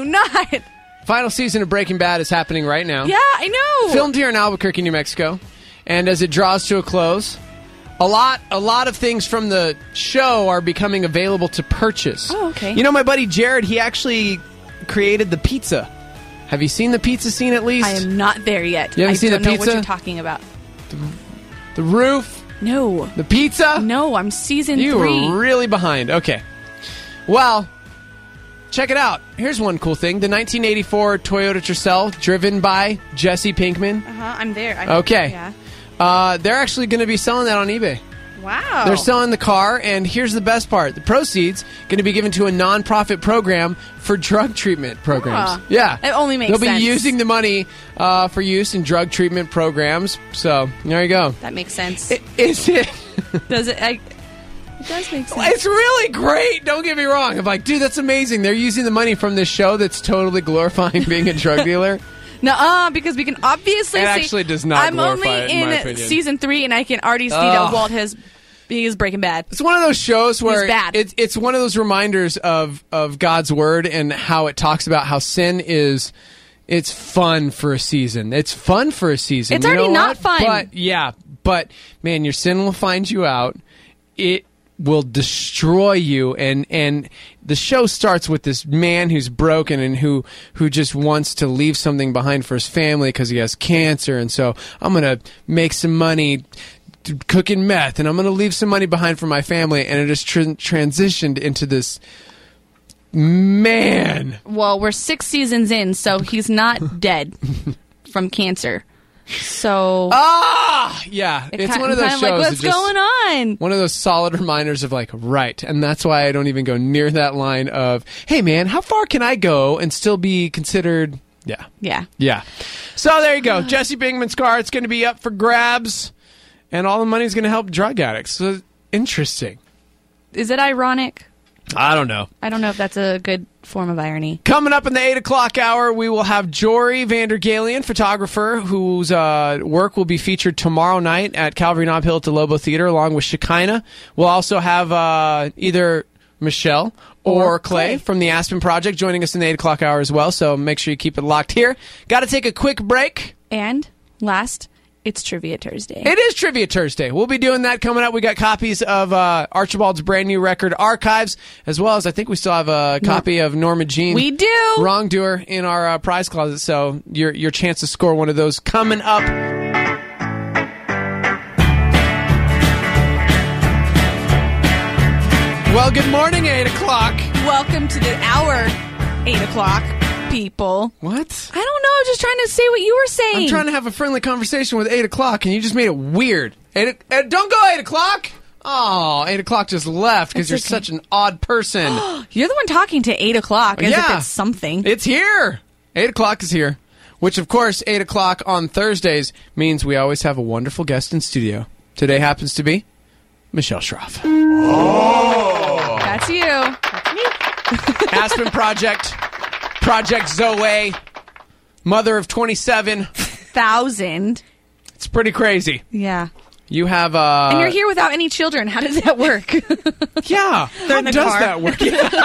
Final season of Breaking Bad is happening right now. Yeah, I know. Filmed here in Albuquerque, New Mexico. And as it draws to a close, a lot of things from the show are becoming available to purchase. Oh, okay. My buddy Jared, he actually created the pizza. Have you seen the pizza scene at least? I am not there yet. You haven't seen the pizza? I don't know what you're talking about. The roof? No. The pizza? No, I'm season 3. You were really behind. Okay. Well, check it out. Here's one cool thing. The 1984 Toyota Tercel, driven by Jesse Pinkman. I'm there. Okay. Yeah. They're actually going to be selling that on eBay. Wow. They're selling the car, and here's the best part. The proceeds going to be given to a nonprofit program for drug treatment programs. Yeah. It only makes sense. They'll be using the money for use in drug treatment programs. So, there you go. That makes sense. Is it? Does it? It does make sense. It's really great. Don't get me wrong. I'm like, dude, that's amazing. They're using the money from this show that's totally glorifying being a drug dealer. No, because we can obviously see... It actually does not glorify it, in my opinion. I'm only in season 3, and I can already see that Walt he is Breaking Bad. It's one of those shows where bad. It's one of those reminders of God's Word and how it talks about how sin is... It's fun for a season. It's fun for a season. It's already not fun. But, man, your sin will find you out. It will destroy you, and the show starts with this man who's broken and who just wants to leave something behind for his family because he has cancer, and so I'm gonna make some money cooking meth, and I'm gonna leave some money behind for my family, and it just transitioned into this man. Well, we're 6 seasons in, so he's not dead from cancer. So yeah, it's one of those shows. Like, what's going on? One of those solid reminders of like, right, and that's why I don't even go near that line of, hey man, how far can I go and still be considered? Yeah. So there you go, Jesse Pinkman's car. It's going to be up for grabs, and all the money's going to help drug addicts. So interesting. Is it ironic? I don't know. I don't know if that's a good form of irony. Coming up in the 8 o'clock hour, we will have Jory Vandergalian, photographer, whose work will be featured tomorrow night at Calvary Nob Hill at the Lobo Theater, along with Shekinah. We'll also have either Michelle or Clay from the Aspen Project joining us in the 8 o'clock hour as well, so make sure you keep it locked here. Got to take a quick break. And last, it's Trivia Thursday. It is Trivia Thursday. We'll be doing that coming up. We got copies of Archibald's brand new record, Archives, as well as I think we still have a copy of Norma Jean. We do. Wrongdoer in our prize closet. So your chance to score one of those coming up. Well, good morning, 8 o'clock. Welcome to our 8 o'clock, people. What? I don't know. I'm just trying to say what you were saying. I'm trying to have a friendly conversation with 8 o'clock, and you just made it weird. Don't go 8 o'clock. Oh, 8 o'clock just left because you're such an odd person. You're the one talking to 8 o'clock as if it's something. It's here. 8 o'clock is here. Which, of course, 8 o'clock on Thursdays means we always have a wonderful guest in studio. Today happens to be Michelle Schroff. Oh. That's you. That's me. Aspen Project. Project Zoe. Mother of 27,000. It's pretty crazy. Yeah. You have and you're here without any children. How does that work? Yeah. How does that work?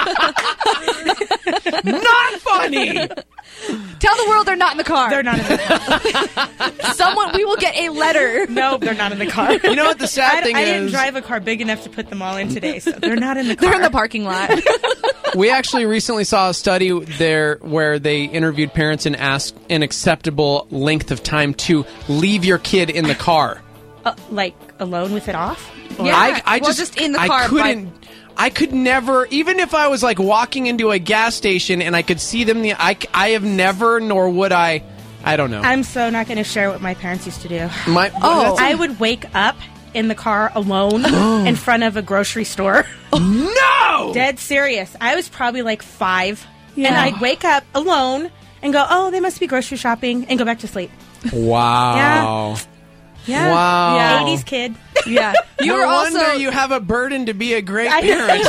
Not funny. Tell the world they're not in the car. They're not in the car. We will get a letter. No, they're not in the car. You know what the sad thing is? I didn't drive a car big enough to put them all in today, so they're not in the car. They're in the parking lot. We actually recently saw a study there where they interviewed parents and asked an acceptable length of time to leave your kid in the car. Like alone with it off? Or Yeah. I just in the car. I could never, even if I was like walking into a gas station and I could see them. I have never, nor would I don't know. I'm so not going to share what my parents used to do. I would wake up in the car alone in front of a grocery store. No! Dead serious. I was probably like 5. Yeah. And I'd wake up alone and go, oh, they must be grocery shopping, and go back to sleep. Wow. Yeah. Wow. Yeah. 80s kid. Yeah. No wonder you have a burden to be a great parent.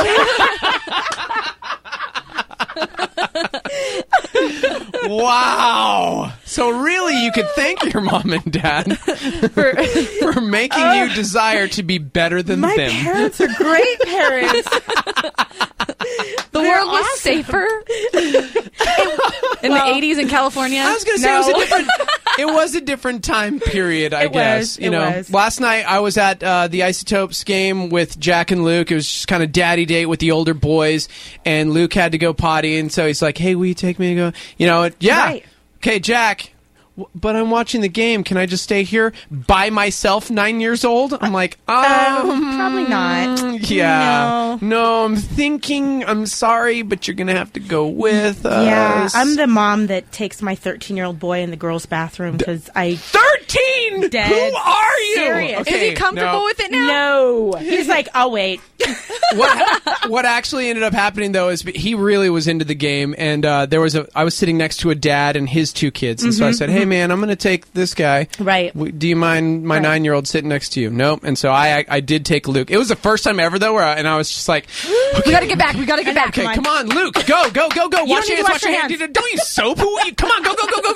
Wow. So really you could thank your mom and dad for making you desire to be better than My them. parents are great parents. The world was safer in the 80s in California. I was going to say it was a different time period, I guess. It was. Last night I was at the Isotopes game with Jack and Luke. It was just kind of daddy date with the older boys, and Luke had to go potty, and so he's like, "Hey, will you take me to go?" Yeah. Right. Okay, Jack. But I'm watching the game. Can I just stay here by myself, 9 years old? I'm like, probably not. Yeah. No, I'm thinking, I'm sorry, but you're going to have to go with us. Yeah, I'm the mom that takes my 13-year-old boy in the girls' bathroom because I... 13? Dead Who are you? serious. Okay, Is he comfortable with it now? No. He's like, I'll wait. What actually ended up happening, though, is he really was into the game, and I was sitting next to a dad and his 2 kids, and so I said, hey, man, I'm going to take this guy. Right. Do you mind my 9-year-old sitting next to you? Nope. And so I did take Luke. It was the first time ever, though, and I was just like, We got to get back. okay, come on, Luke, go. Wash your hands. Don't use soap. Come on, go.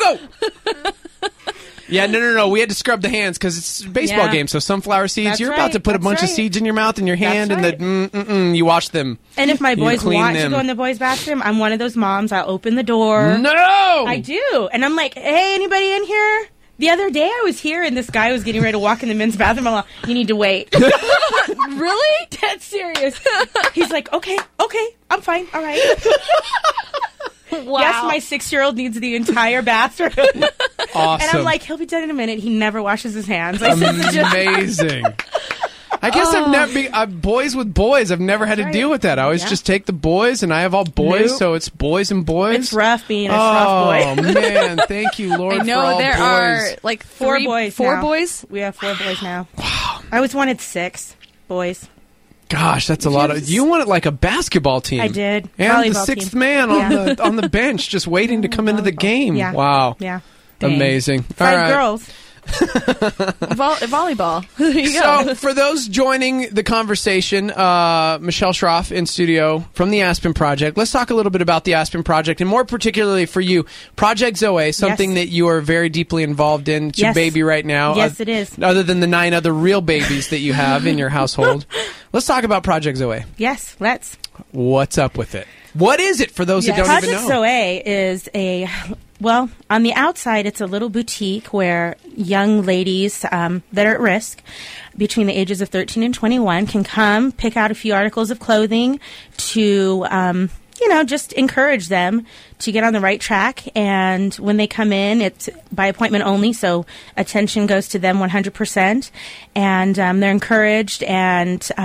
Yeah, no. We had to scrub the hands because it's a baseball game. So sunflower seeds, That's you're about to put a bunch of seeds in your mouth and your hand, and you wash them. And if my boys clean want them. to go in the boys' bathroom, I'm one of those moms. I'll open the door. No! I do. And I'm like, hey, anybody in here? The other day I was here and this guy was getting ready to walk in the men's bathroom. I'm like, you need to wait. Really? Dead serious. He's like, okay, I'm fine. All right. Wow. Yes, my 6-year-old needs the entire bathroom. Awesome. And I'm like, he'll be done in a minute. He never washes his hands. I said, Amazing. I guess I've never boys with boys. I've never had to deal with that. I always just take the boys, and I have all boys, so it's boys and boys. It's rough being a rough boy. Oh man, thank you, Lord. I know for all there boys. are like 4 boys. 4 now. boys? We have 4 boys now. Wow. I always wanted 6 boys. Gosh, that's a lot of. You wanted like a basketball team. I did. And Volleyball the 6th team. man on the bench, just waiting to come into the game. Yeah. Wow. Yeah. Amazing. 5 girls. Volleyball. There you go. So, for those joining the conversation, Michelle Schroff in studio from the Aspen Project. Let's talk a little bit about the Aspen Project, and more particularly for you, Project Zoe, something that you are very deeply involved in. It's your baby right now. Yes, it is. Other than the 9 other real babies that you have in your household. Let's talk about Project Zoe. Yes, let's. What's up with it? What is it for those that don't Project even know? Zoe is on the outside, it's a little boutique where young ladies that are at risk between the ages of 13 and 21 can come, pick out a few articles of clothing to, just encourage them to get on the right track. And when they come in, it's by appointment only, so attention goes to them 100%. And they're encouraged and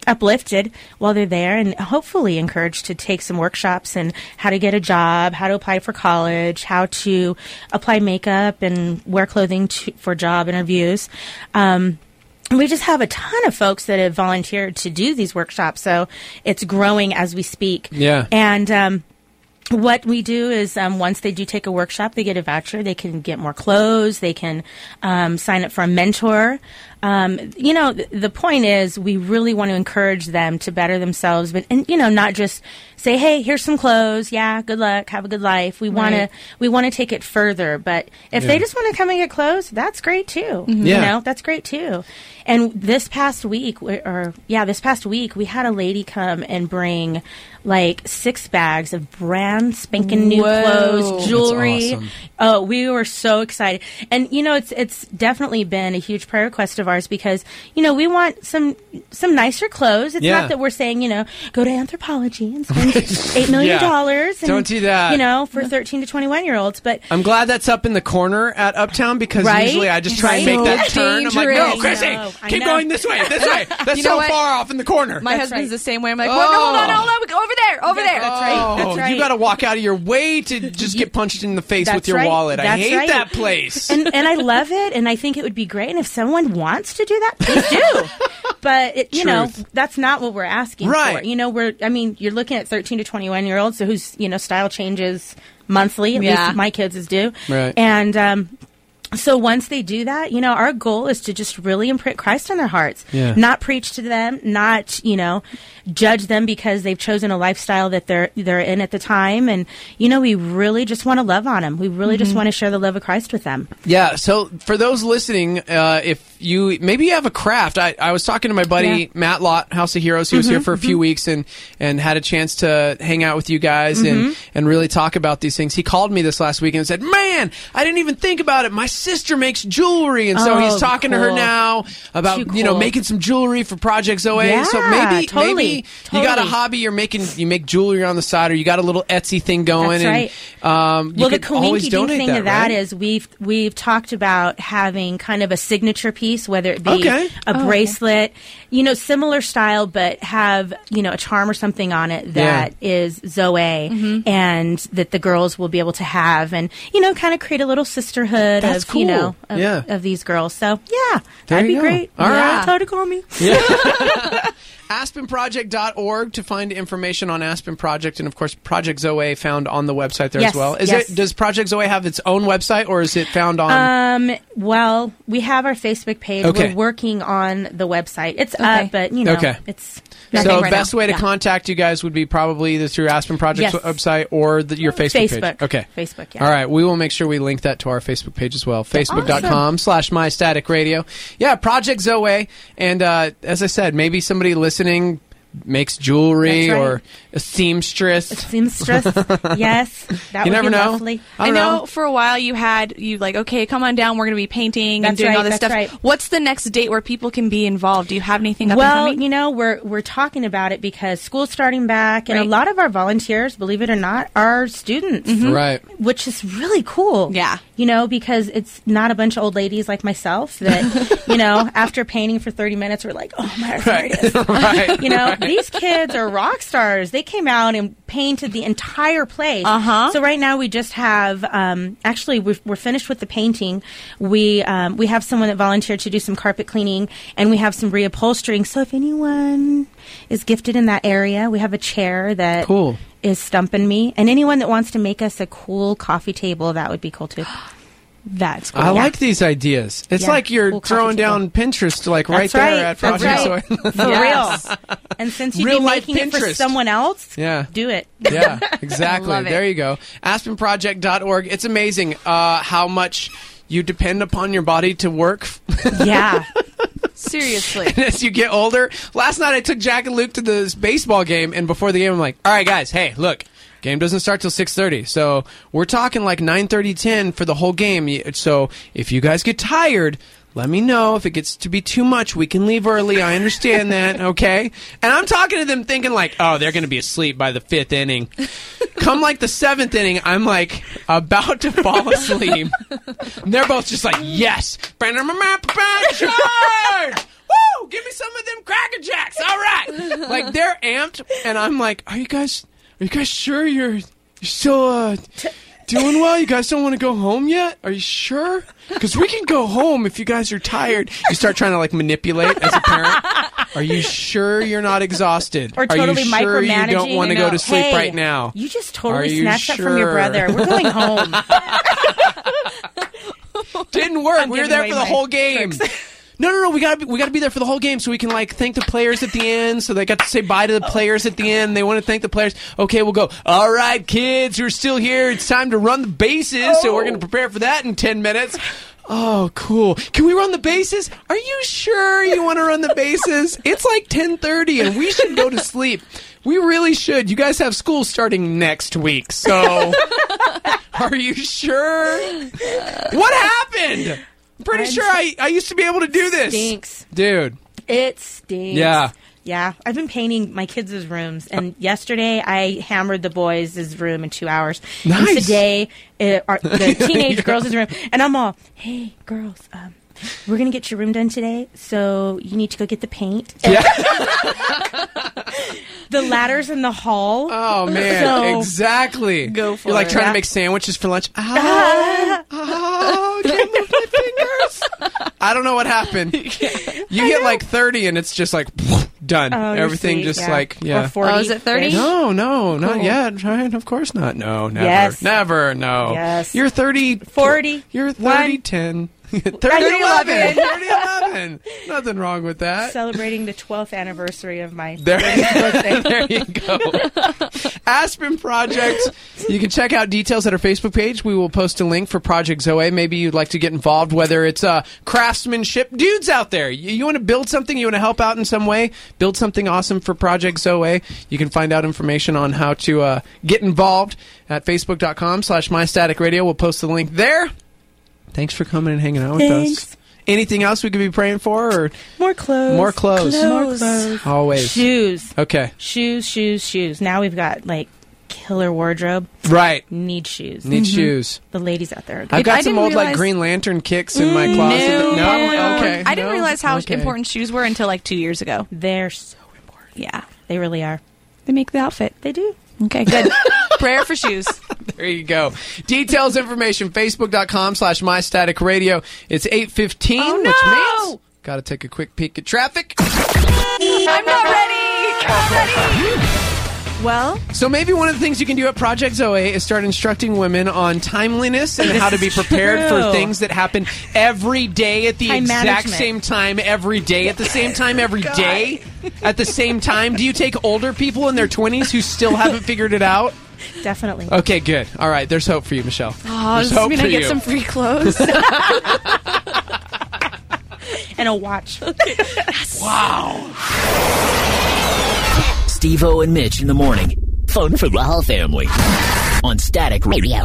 uplifted while they're there, and hopefully encouraged to take some workshops and how to get a job, how to apply for college, how to apply makeup and wear clothing for job interviews. We just have a ton of folks that have volunteered to do these workshops, so it's growing as we speak. Yeah. And what we do is once they do take a workshop, they get a voucher. They can get more clothes. They can sign up for a mentor. The point is we really want to encourage them to better themselves, but not just say, hey, here's some clothes. Yeah, good luck. Have a good life. We want to take it further. But if they just want to come and get clothes, that's great too. Yeah. That's great too. And this past week, we had a lady come and bring like 6 bags of brand spanking new clothes, jewelry. That's awesome. Oh, we were so excited. And, it's definitely been a huge prayer request of ours because, we want some nicer clothes. It's not that we're saying, go to Anthropologie and spend $8 million. And, don't do that. For 13 to 21-year-olds. But I'm glad that's up in the corner at Uptown because usually I just try and make that turn. I'm like, no, Chrissy, keep going this way. That's so far off in the corner. My husband's the same way. I'm like, no, hold on. Over there. That's right. You got to walk out of your way to just get punched in the face with your wallet. I hate that place. And I love it, and I think it would be great. And if someone wants to do that, please do. But that's not what we're asking for. You're looking at 13 to 21-year-olds, so whose style changes monthly. At least my kids' do. Right. And so once they do that, our goal is to just really imprint Christ on their hearts. Yeah. Not preach to them, not, judge them because they've chosen a lifestyle that they're in at the time. And, we really just want to love on them. We really just want to share the love of Christ with them. Yeah. So for those listening, if you have a craft, I was talking to my buddy Matt Lott, House of Heroes. He was here for a few weeks and had a chance to hang out with you guys and really talk about these things. He called me this last week and said, man, I didn't even think about it. My sister makes jewelry. And so he's talking to her now about, making some jewelry for Project Zoe. Yeah, so maybe totally. you got a hobby, you make jewelry on the side, or you got a little Etsy thing going. That's and, the coinky thing of that right? is we've talked about having kind of a signature piece, whether it be a bracelet, similar style, but have, a charm or something on it that is Zoe and that the girls will be able to have and, kind of create a little sisterhood That's of, cool. of these girls. So, you that'd be go. great. All right. Tell her to call me. AspenProject.org to find information on Aspen Project, and of course Project Zoe found on the website there as well. Does Project Zoe have its own website, or is it found on? Well, we have our Facebook page. Okay. We're working on the website. It's up, but it's so best way to contact you guys would be probably either through Aspen Project's website or your Facebook page. Okay. Facebook, yeah. All right. We will make sure we link that to our Facebook page as well. Facebook.com/MyStaticRadio. Yeah, Project Zoe. And as I said, maybe somebody listening makes jewelry or a seamstress. Yes. That you would never be know. lovely. I know for a while you okay, come on down. We're going to be painting and doing all this stuff. Right. What's the next date where people can be involved? Do you have anything up and coming? We're talking about it because school's starting back, and a lot of our volunteers, believe it or not, are students. Right. Which is really cool. Yeah. Because it's not a bunch of old ladies like myself that, after painting for 30 minutes, we're like, oh, my arthritis. Right. These kids are rock stars. They came out and painted the entire place. So right now we just have, actually, we're finished with the painting. We have someone that volunteered to do some carpet cleaning, and we have some reupholstering. So if anyone is gifted in that area, we have a chair that is stumping me. And anyone that wants to make us a cool coffee table, that would be cool too. That's cool. I like these ideas. It's like you're throwing down Pinterest right there at Project Zoe. For real. And since you'd be making it for someone else, do it. Yeah, exactly. Love it. There you go. AspenProject.org. It's amazing how much you depend upon your body to work. Yeah. Seriously. And as you get older, last night I took Jack and Luke to this baseball game, and before the game I'm like, all right, guys, hey, look. Game doesn't start till 6:30, so we're talking like 9:30, 10 for the whole game. So if you guys get tired, let me know. If it gets to be too much, we can leave early. I understand that, okay? And I'm talking to them thinking like, oh, they're going to be asleep by the 5th inning. Come like the 7th inning, I'm like about to fall asleep. And they're both just like, yes. Charge! Woo! woo! Give me some of them Cracker Jacks. All right. Like, they're amped, and I'm like, are you guys sure you're still doing well? You guys don't want to go home yet? Are you sure? Because we can go home if you guys are tired. You start trying to, like, manipulate as a parent. Are you sure you're not exhausted? Or totally are you sure micromanaging. you don't want to go to sleep Hey, right now? You just Are totally you snatched that from your sure? brother. We're going home. Didn't work. I'm We were giving there away for the my whole game. No. We gotta be there for the whole game so we can like thank the players at the end. So they got to say bye to the players at the end. They want to thank the players. Okay, we'll go. All right, kids who are still here, it's time to run the bases. So we're gonna prepare for that in 10 minutes. Oh, cool. Can we run the bases? Are you sure you want to run the bases? It's like 10:30 and we should go to sleep. We really should. You guys have school starting next week. So are you sure? What happened? I'm pretty sure I used to be able to do this. Stinks. Dude. It stinks. Yeah. Yeah. I've been painting my kids' rooms, and yesterday I hammered the boys' room in 2 hours. Nice. And today, the teenage girls' room, and I'm all, hey, girls, we're going to get your room done today, so you need to go get the paint. Yeah. The ladders in the hall. Oh, man. So, Go Go for You're like it. trying to Yeah. make sandwiches for lunch. Oh, can't move my fingers. I don't know what happened. You get like 30 and it's just like done. Oh, you're Everything sweet, just yeah. like, yeah. Or 40. Oh, is it 30? No, not Cool. yet. Right? Of course not. No, never. Yes. Never, no. Yes. You're 30. 40. You're 30, One. 10. 30, 11. 11. 30, 11. Nothing wrong with that. Celebrating the 12th anniversary of my There, birthday. there you go. Aspen Project. You can check out details at our Facebook page. We will post a link for Project Zoe. Maybe you'd like to get involved, whether it's craftsmanship. Dudes out there, you want to build something, you want to help out in some way, build something awesome for Project Zoe. You can find out information on how to get involved at facebook.com/mystaticradio. We'll post the link there. Thanks for coming and hanging out with us. Thanks. Anything else we could be praying for? Or More clothes. More clothes. More clothes. always. Shoes. Okay. Shoes. Now we've got, like, killer wardrobe. Right. Need shoes. Need shoes. The ladies out there are good. I've got I some didn't old like realize- Green Lantern kicks in my closet. No. Okay. I didn't No? realize how Okay. important shoes were until like 2 years ago. They're so important. Yeah. They really are. They make the outfit. They do. Okay, good. Prayer for shoes. There you go. Details, information, facebook.com/mystaticradio. It's 8:15, Oh, which no! means got to take a quick peek at traffic. I'm not ready. Well, So maybe one of the things you can do at Project Zoe is start instructing women on timeliness and how to be prepared for true. things that happen every day at the Time exact management. same time every day at the same time every day at the same time. Do you take older people in their 20s who still haven't figured it out? Definitely. Okay, good. All right, there's hope for you, Michelle. oh, There's does this hope mean for I get you. some free clothes? And a watch. Steve-O and Mitch in the morning. Fun for the whole family. On Static Radio.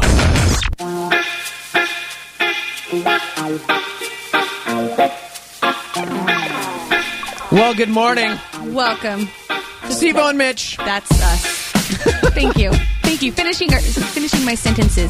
Well, good morning. Welcome. Steve-O and Mitch. That's us. Thank you. Thank you. Finishing my sentences.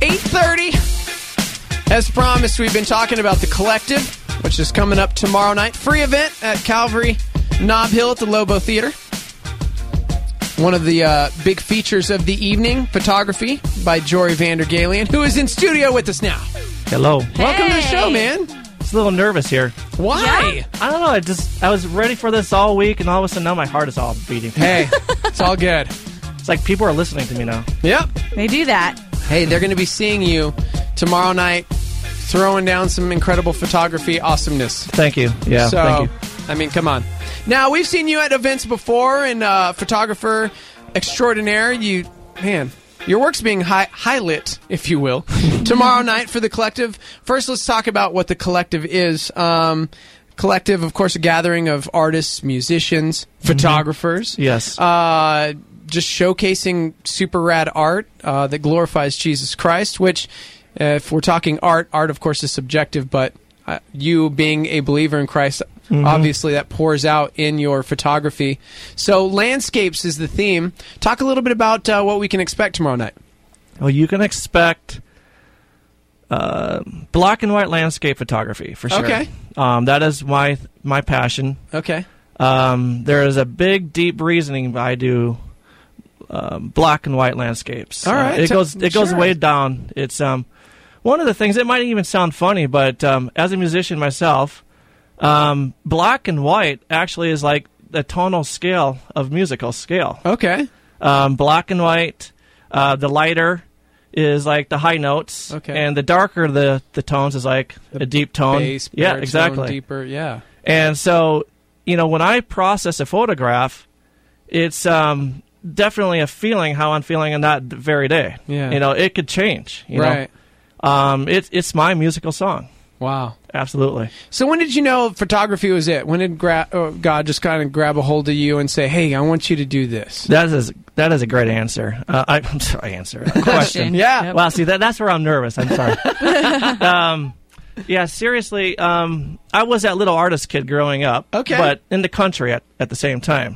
8:30. As promised, we've been talking about The Collective, which is coming up tomorrow night. Free event at Calvary Nob Hill at the Lobo Theater. One of the big features of the evening, photography by Jory Vandergalian, who is in studio with us now. Hello. Welcome to the show, man. It's a little nervous here. Why? I don't know. I was ready for this all week, and all of a sudden now my heart is all beating. Hey, it's all good. It's like people are listening to me now. Yep. They do that. Hey, they're going to be seeing you tomorrow night, throwing down some incredible photography awesomeness. Thank you. Yeah, So, thank you. I mean, come on. Now, we've seen you at events before, and photographer extraordinaire. Your work's being highlit, if you will, tomorrow night for The Collective. First, let's talk about what The Collective is. Collective, of course, a gathering of artists, musicians, photographers. Yes. Just showcasing super rad art that glorifies Jesus Christ, which, if we're talking art, of course, is subjective, but you being a believer in Christ, obviously that pours out in your photography. So landscapes is the theme. Talk a little bit about what we can expect tomorrow night. Well, you can expect black and white landscape photography for sure. Okay. That is my passion. Okay. There is a big, deep reasoning why I do black and white landscapes. All right. It goes Sure. way down. It's one of the things. It might even sound funny, but as a musician myself, black and white actually is like the tonal scale of musical scale. Okay. Black and white, the lighter is like the high notes, Okay. and the darker the tones is like a deep tone. Bass, yeah, baritone, exactly. Deeper. Yeah. And so, when I process a photograph, it's definitely a feeling how I'm feeling on that very day. Yeah. It could change. Right. It's my musical song. Wow. Absolutely. So when did you know photography was it? When did God just kind of grab a hold of you and say, "Hey, I want you to do this"? That is a great answer. I'm sorry, question. Yeah. Yep. Wow. See, that's where I'm nervous. I'm sorry. Yeah, seriously. I was that little artist kid growing up. Okay. But in the country at the same time.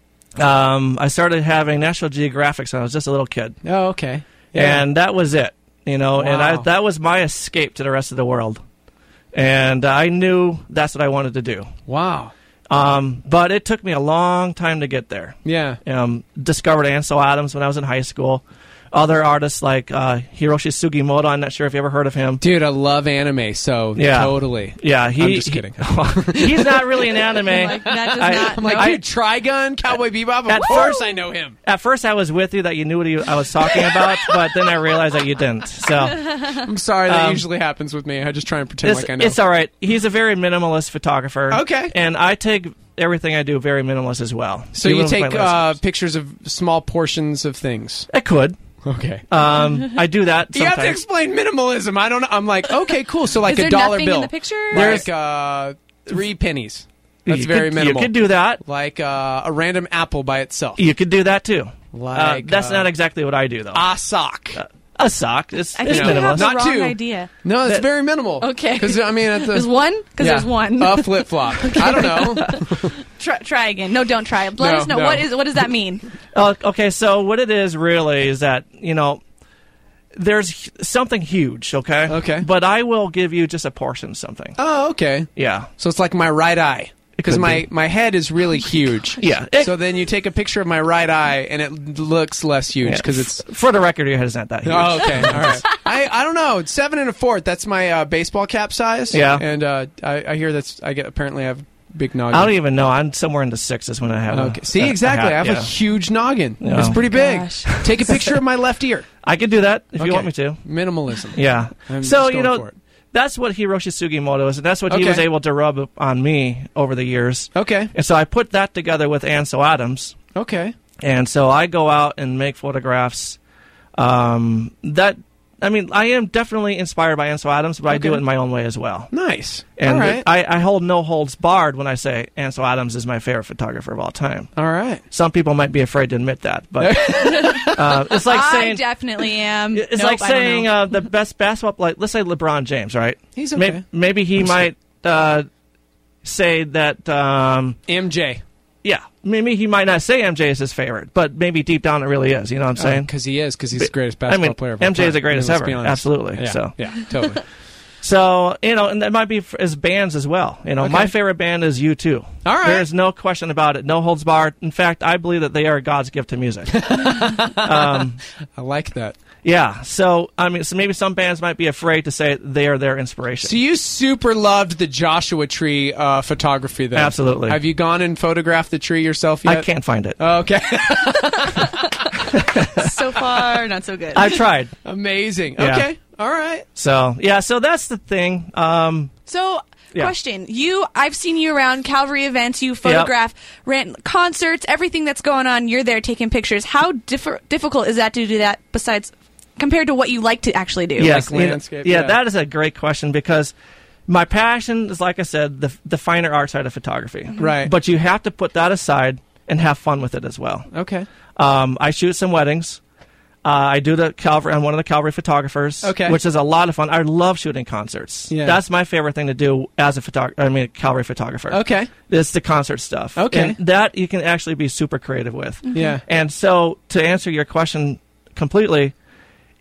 I started having National Geographics when I was just a little kid, Oh, okay. Yeah. and that was it. And Wow. that was my escape to the rest of the world. And I knew that's what I wanted to do. Wow. But it took me a long time to get there. Yeah. Discovered Ansel Adams when I was in high school. Other artists like Hiroshi Sugimoto. I'm not sure if you ever heard of him. Dude, I love anime, so Yeah. totally. Yeah, I'm just kidding. He's not really an anime. Like, that does not. I'm like, dude, Trigun, Cowboy Bebop. At Of course I know him. At first, I was with you that you knew what I was talking about, but then I realized that you didn't. So I'm sorry, that usually happens with me. I just try and pretend like I know. it's all right. He's a very minimalist photographer. Okay. And I take everything I do very minimalist as well. So even you with my take landscapes. pictures of small portions of things. I could. Okay. I do that You have to sometimes. explain minimalism. I don't know. I'm like, okay, cool. So like Is there a dollar nothing bill. in the picture? Like 3 pennies. That's very minimal. You could do that. Like a random apple by itself. You could do that too. Like that's not exactly what I do though. a sock. A sock. It's I think you minimalist. have the Not wrong two. idea. No, it's very minimal. Okay. Because I mean, There's one? Because there's one. A flip flop. I don't know. Try again. No, don't try. Let No, us know. no. What does that mean? Okay, so what it is really is that, there's something huge, okay? Okay. But I will give you just a portion of something. Oh, okay. Yeah. So it's like my right eye. Because could my head is really huge. Yeah. So then you take a picture of my right eye and it looks less huge because it's. For the record, your head is not that huge. Oh, okay. All right. I don't know. 7 1/4. That's my baseball cap size. Yeah. And I hear apparently I have big noggin. I don't even know. I'm somewhere in the sixes when I have Okay. See, exactly. I have a huge noggin. Yeah. It's pretty big. Gosh. Take a picture of my left ear. I could do that if you Okay. want me to. Minimalism. Yeah. I'm So, just going for it. that's what Hiroshi Sugimoto is, and that's what he Okay. was able to rub on me over the years. Okay. And so I put that together with Ansel Adams, Okay. and so I go out and make photographs. I am definitely inspired by Ansel Adams, but I do Okay. it in my own way as well. Nice. And all right. I hold no holds barred when I say Ansel Adams is my favorite photographer of all time. all right. Some people might be afraid to admit that, but it's like I saying definitely am. it's Nope, like I don't saying know. the best basketball, like let's say LeBron James, right? He's okay. Maybe he might say that. MJ. Yeah, maybe he might not say MJ is his favorite, but maybe deep down it really is. You know what I'm saying? Because he's the greatest basketball player of all MJ time. is the greatest Let's ever. be honest. Absolutely. Yeah. So. Yeah, totally. So, and that might be as bands as well. Okay. My favorite band is U2. All right. There's no question about it. No holds barred. In fact, I believe that they are God's gift to music. I like that. Yeah. So maybe some bands might be afraid to say they are their inspiration. So you super loved the Joshua Tree photography, then? Absolutely. Have you gone and photographed the tree yourself yet? I can't find it. Oh, okay. So far, not so good. I've tried. Amazing. Yeah. Okay. All right. So that's the thing. So, Yeah. question. I've seen you around Calvary events. You photograph concerts, everything that's going on. You're there taking pictures. How difficult is that to do that besides compared to what you like to actually do? Yes, Like landscape, yeah, yeah. that is a great question because my passion is, like I said, the finer art side of photography. Right. But you have to put that aside and have fun with it as well. Okay. I shoot some weddings. I do the Calvary. I'm one of the Calvary photographers, Okay. which is a lot of fun. I love shooting concerts. Yeah. That's my favorite thing to do as a Calvary photographer. Okay. It's the concert stuff. Okay. And that you can actually be super creative with. Yeah. And so to answer your question completely,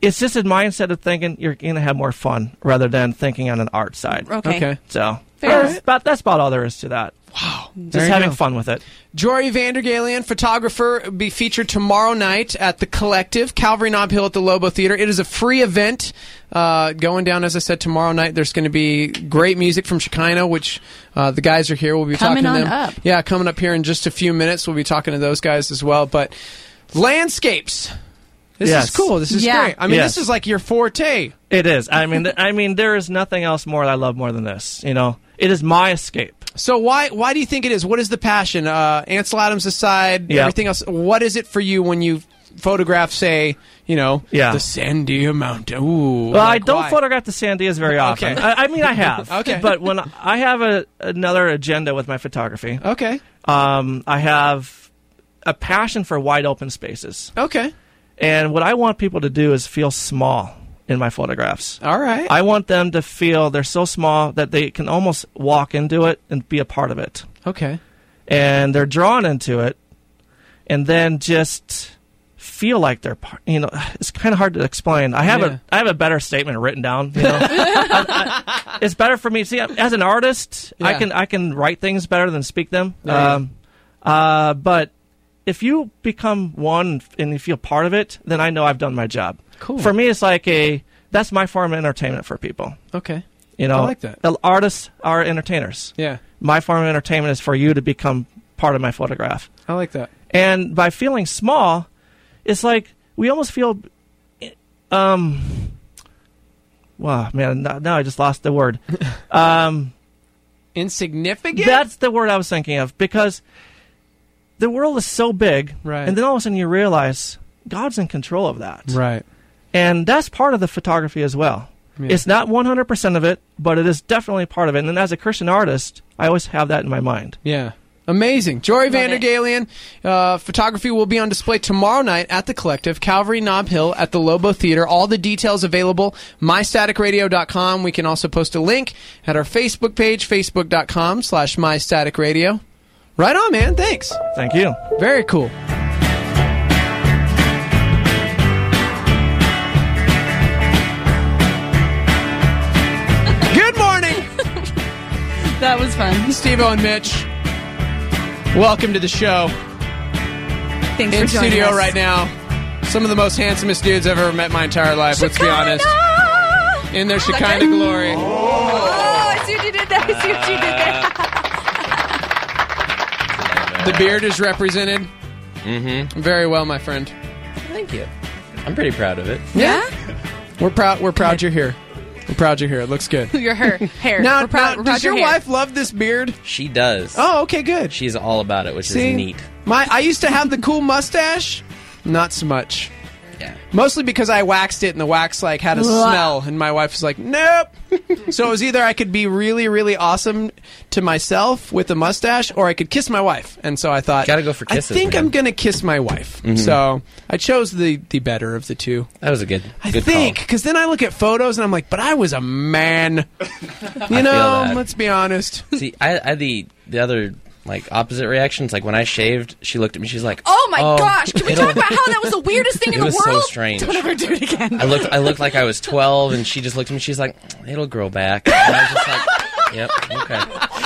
it's just a mindset of thinking you're going to have more fun rather than thinking on an art side. Okay. So Fair. that's about all there is to that. Wow. Just having fun with it. Jory Vandergalen, photographer, will be featured tomorrow night at the Collective, Calvary Nob Hill at the Lobo Theater. It is a free event going down, as I said, tomorrow night. There's going to be great music from Shekinah, which the guys are here. We'll be Coming talking to on them. up. Yeah, coming up here in just a few minutes. We'll be talking to those guys as well. But landscapes. This Yes. is cool. This is Yeah. great. I mean, Yes. this is like your forte. It is. I mean, there is nothing else more I love more than this. You know, it is my escape. So why do you think it is? What is the passion? Ansel Adams aside, Yep. everything else. What is it for you when you photograph, say, the Sandia Mountain? Ooh. Well, I like, don't why? photograph the Sandias very often. Okay. I mean, I have. Okay. But when I have another agenda with my photography, Okay. I have a passion for wide open spaces. Okay. And what I want people to do is feel small in my photographs. All right. I want them to feel they're so small that they can almost walk into it and be a part of it. Okay. And they're drawn into it and then just feel like they're part. It's kind of hard to explain. I have a better statement written down. It's better for me. See, as an artist, Yeah. I can write things better than speak them. Yeah. But if you become one and you feel part of it, then I know I've done my job. Cool. For me, it's like that's my form of entertainment for people. Okay. I like that. Artists are entertainers. Yeah. My form of entertainment is for you to become part of my photograph. I like that. And by feeling small, it's like we almost feel, wow, man, now I just lost the word. Insignificant? That's the word I was thinking of, because the world is so big, Right. and then all of a sudden you realize God's in control of that. Right. And that's part of the photography as well. Yeah. It's not 100% of it, but it is definitely part of it. And as a Christian artist, I always have that in my mind. Yeah. Amazing. Jory Love it. Vandergalen, photography will be on display tomorrow night at the Collective, Calvary Nob Hill at the Lobo Theater. All the details available, mystaticradio.com. We can also post a link at our Facebook page, facebook.com/mystaticradio. Right on, man. Thanks. Thank you. Very cool. Good morning. That was fun. Steve-O and Mitch. Welcome to the show. Thanks In for joining studio us. right now, some of the most handsomest dudes I've ever met in my entire life. Let's be honest. In their Shekinah glory. Oh, I see what you did there. I see what you did there. The beard is represented. Very well, my friend. Thank you. I'm pretty proud of it. Yeah? We're proud you're here. We're proud you're here. It looks good. Your hair. Now, we're proud, we're proud does your hair. wife love this beard? She does. Oh, okay, good. She's all about it, which See? is neat. I used to have the cool mustache. Not so much. Yeah. Mostly because I waxed it and the wax had a smell, and my wife was like, nope. So it was either I could be really, really awesome to myself with a mustache, or I could kiss my wife. And so I thought, Gotta go for kisses, I think man. I'm going to kiss my wife. So I chose the better of the two. That was a good I good think, call. because then I look at photos and I'm like, but I was a man. You know, that. let's be honest. See, I had the other opposite reactions. Like when I shaved, she looked at me. She's like, Oh my gosh! Can we talk about how that was the weirdest thing It in the was world? so strange. Don't ever do it again. I looked like I was 12, and she just looked at me. She's like, it'll grow back. And I was just like, yep, okay.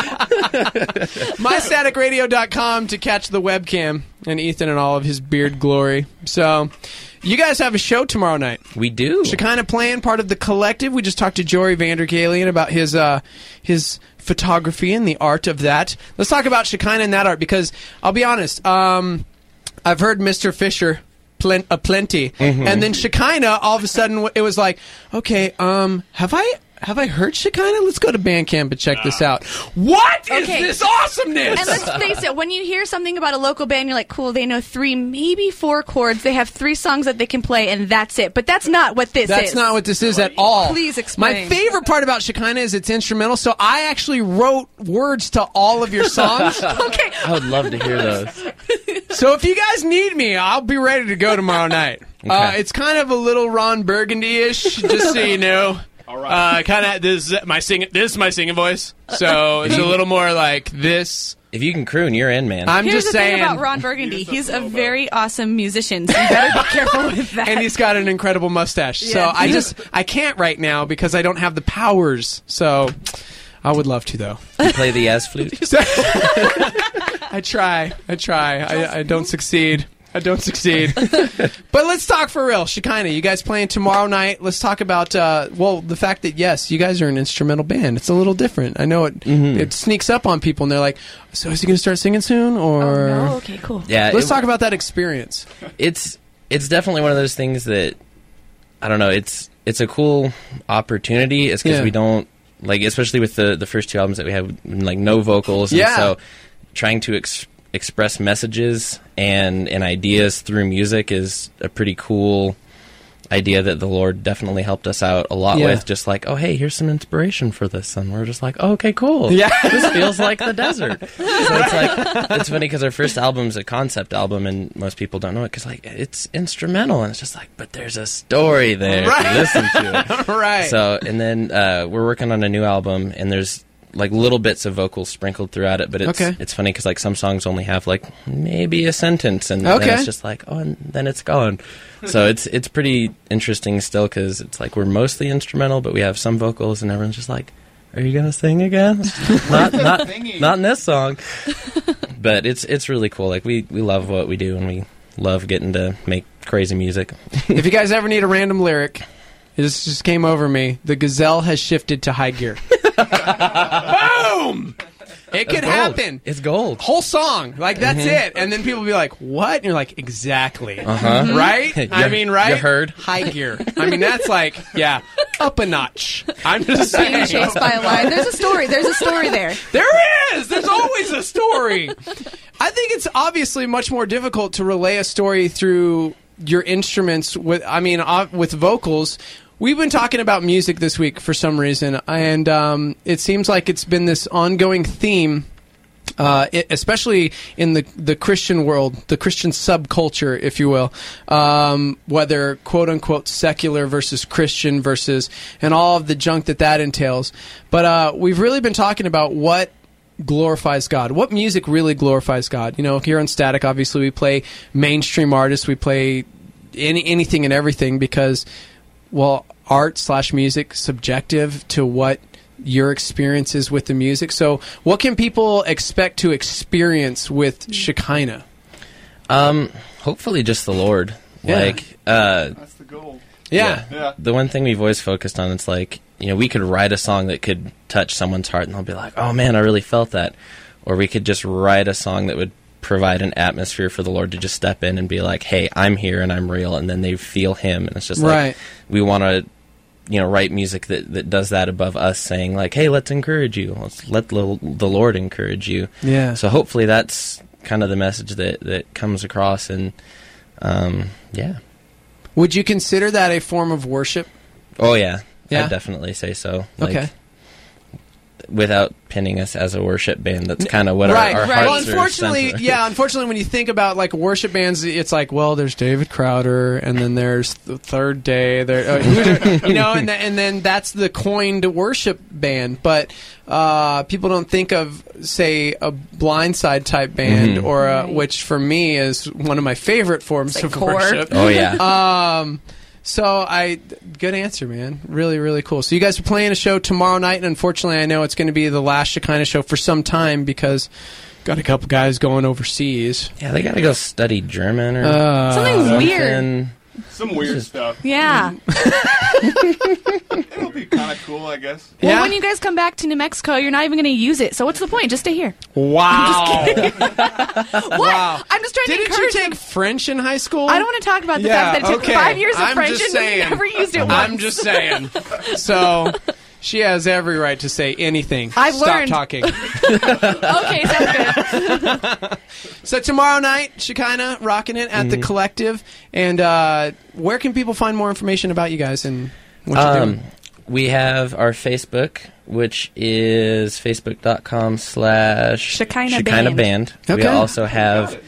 MyStaticRadio.com to catch the webcam and Ethan and all of his beard glory. So, you guys have a show tomorrow night. We do. Shekinah Plan, part of the Collective. We just talked to Jory Vandergalen about his photography and the art of that. Let's talk about Shekinah and that art, because I'll be honest, I've heard Mr. Fisher plenty, and then Shekinah, all of a sudden, it was like, okay, have I heard Shekinah? Let's go to Bandcamp and check this out. What is Okay. this awesomeness? And let's face it, when you hear something about a local band, you're like, cool, they know 3, maybe 4 chords. They have 3 songs that they can play, and that's it. But that's not what this is. That's not what this is at all. Please explain. My favorite part about Shekinah is it's instrumental, so I actually wrote words to all of your songs. Okay. I would love to hear those. So if you guys need me, I'll be ready to go tomorrow night. Okay. It's kind of a little Ron Burgundy-ish, just so you know. All right. This is my singing voice, so it's a little more like this. if you can croon, you're in, man. I'm Here's just the saying. thing about Ron Burgundy. He's a very awesome musician, so you better be careful with that. And he's got an incredible mustache. So Yeah. I can't right now because I don't have the powers. So I would love to, though. You play the as flute. I try. I don't succeed. But let's talk for real. Shekinah, you guys playing tomorrow night. Let's talk about, the fact that, yes, you guys are an instrumental band. It's a little different. I know it sneaks up on people, and they're like, so is he going to start singing soon? Or Oh, no? Okay, cool. Yeah, let's talk about that experience. It's definitely one of those things that, I don't know, it's a cool opportunity. It's because we don't, like, especially with the first two albums that we have, like, no vocals. And so trying to express messages and ideas through music is a pretty cool idea that the Lord definitely helped us out a lot with. Just like, oh, hey, here's some inspiration for this. And we're just like, oh, okay, cool. Yeah. This feels like the desert. So it's like, it's funny because our first album's a concept album and most people don't know it because, like, it's instrumental. And it's just like, but there's a story there if you listen to it. Right. So, and then we're working on a new album and there's like little bits of vocals sprinkled throughout it, but it's funny because like some songs only have like maybe a sentence, and then it's just like, oh, and then it's gone. So it's pretty interesting still because it's like we're mostly instrumental, but we have some vocals, and everyone's just like, "Are you gonna sing again?" not in this song. But it's really cool. Like we love what we do, and we love getting to make crazy music. If you guys ever need a random lyric, this just came over me. The gazelle has shifted to high gear. Boom! It could happen. It's gold. Whole song. Like, that's it. And then people will be like, what? And you're like, exactly. Right? I mean, right? You heard. High gear. I mean, that's like, up a notch. I'm just saying. Being chased by a lion. There's a story there. There is! There's always a story. I think it's obviously much more difficult to relay a story through your instruments with vocals. We've been talking about music this week for some reason, and it seems like it's been this ongoing theme, especially in the Christian world, the Christian subculture, if you will, whether quote-unquote secular versus Christian versus, and all of the junk that entails. But we've really been talking about what glorifies God, what music really glorifies God. You know, here on Static, obviously, we play mainstream artists, we play anything and everything because, well, art/music subjective to what your experience is with the music. So what can people expect to experience with Shekinah? Hopefully just the Lord. Like that's the goal. Yeah. The one thing we've always focused on, it's like, you know, we could write a song that could touch someone's heart and they'll be like, oh man, I really felt that. Or we could just write a song that would provide an atmosphere for the Lord to just step in and be like, hey, I'm here and I'm real, and then they feel him, and it's just like we want to, you know, write music that does that above us saying like, hey, let's encourage you, let's let the Lord encourage you. So hopefully that's kind of the message that comes across. And would you consider that a form of worship? Oh yeah. I'd definitely say so. Like, without pinning us as a worship band, that's kind of what our hearts Well, unfortunately, unfortunately, when you think about like worship bands, it's like, well, there's David Crowder, and then there's the Third Day, you know, and then that's the coined worship band. But people don't think of, say, a Blindside type band, or which for me is one of my favorite forms of worship. Oh yeah. So good answer, man. Really, really cool. So you guys are playing a show tomorrow night, and unfortunately I know it's going to be the last Shekinah show for some time because got a couple guys going overseas. Yeah, they got to go study German or something weird. Some weird stuff. Yeah. It'll be kind of cool, I guess. Well, when you guys come back to New Mexico, you're not even going to use it. So what's the point? Just stay here. Wow. What? Wow. I'm just trying to Didn't encourage you take French in high school? I don't want to talk about the fact that it took 5 years of I'm French just and saying. never used it once. I'm just saying. So she has every right to say anything. I've Stop learned. talking. Okay, sounds good. So tomorrow night, Shekinah rocking it at the Collective. And where can people find more information about you guys and what you're doing? We have our Facebook, which is facebook.com/Shekinah Band. Band. We also have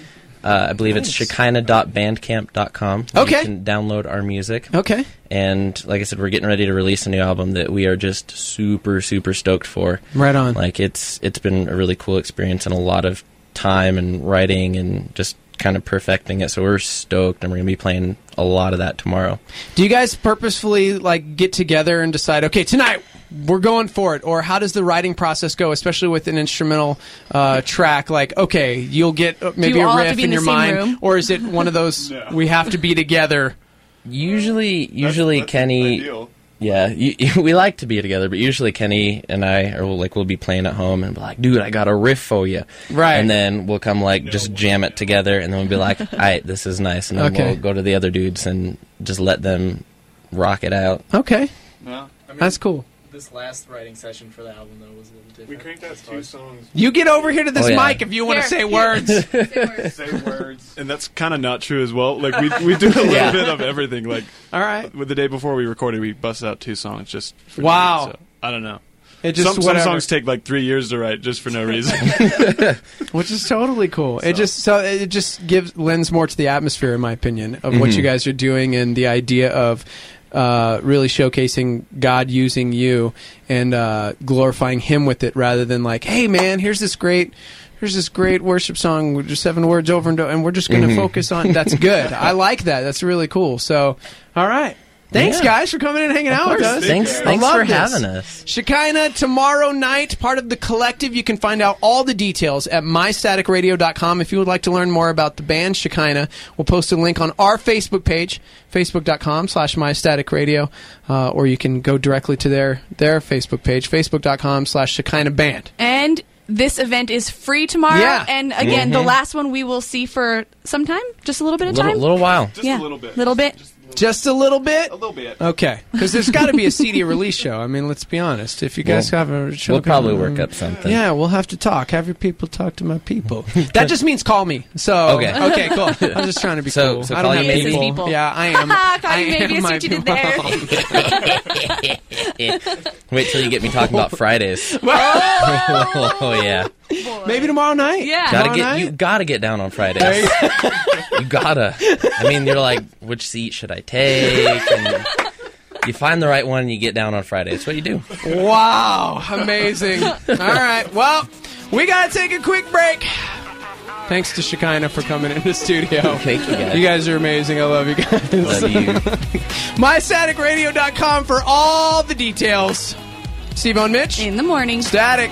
I believe it's shekinah.bandcamp.com. Okay. You can download our music. Okay. And like I said, we're getting ready to release a new album that we are just super, super stoked for. Right on. Like, it's been a really cool experience and a lot of time and writing and just kind of perfecting it. So we're stoked, and we're going to be playing a lot of that tomorrow. Do you guys purposefully like get together and decide, okay, tonight we're going for it? Or how does the writing process go, especially with an instrumental track? Like, okay, you'll get maybe a riff in your mind, room? Or is it one of those we have to be together? Usually Kenny. Ideal. Yeah, we like to be together, but usually Kenny and I we'll be playing at home and be like, dude, I got a riff for you. Right. And then we'll come just jam it together, and then we'll be like, all right, this is nice. And then we'll go to the other dudes and just let them rock it out. Okay. Yeah. That's cool. This last writing session for the album, though, was a little different. We cranked out 2 songs. You get over here to this mic if you want to say words. Say words. And that's kind of not true as well. Like, we do a little bit of everything. Like, all right. With the day before we recorded, we busted out 2 songs just for wow. me, so, I don't know. Some songs take like 3 years to write just for no reason. Which is totally cool. So. It just lends more to the atmosphere, in my opinion, of what you guys are doing, and the idea of really showcasing God using you and glorifying Him with it, rather than like, hey man, here's this great worship song with just 7 words over and we're just going to focus on. That's good. I like that. That's really cool. So, all right. Thanks, guys, for coming in and hanging out with us. Thanks for having us. Shekinah tomorrow night, part of the Collective. You can find out all the details at mystaticradio.com. If you would like to learn more about the band Shekinah, we'll post a link on our Facebook page, facebook.com/mystaticradio, or you can go directly to their Facebook page, facebook.com/ShekinahBand. And this event is free tomorrow. Yeah. And again, the last one we will see for some time, just a little bit of time. A little while. Just a little bit. Little bit. Just a little bit? A little bit. Okay. Because there's got to be a CD release show. I mean, let's be honest. If you guys have a show... We'll probably work up something. Yeah, we'll have to talk. Have your people talk to my people. That just means call me. So, okay, cool. I'm just trying to be cool. So I don't call have you people. Yeah, I am. Call you maybe. I see what you did there. Wait till you get me talking about Fridays. Oh, yeah. Maybe tomorrow night. Yeah. You gotta get down on Fridays. You gotta. I mean, you're like, which seat should I take? And you find the right one and you get down on Friday. That's what you do. Wow. Amazing. All right. Well, we gotta take a quick break. Thanks to Shekinah for coming in the studio. Thank you, guys. You guys are amazing. I love you guys. Love you. MyStaticRadio.com for all the details. Steve-O and Mitch. In the morning. Static.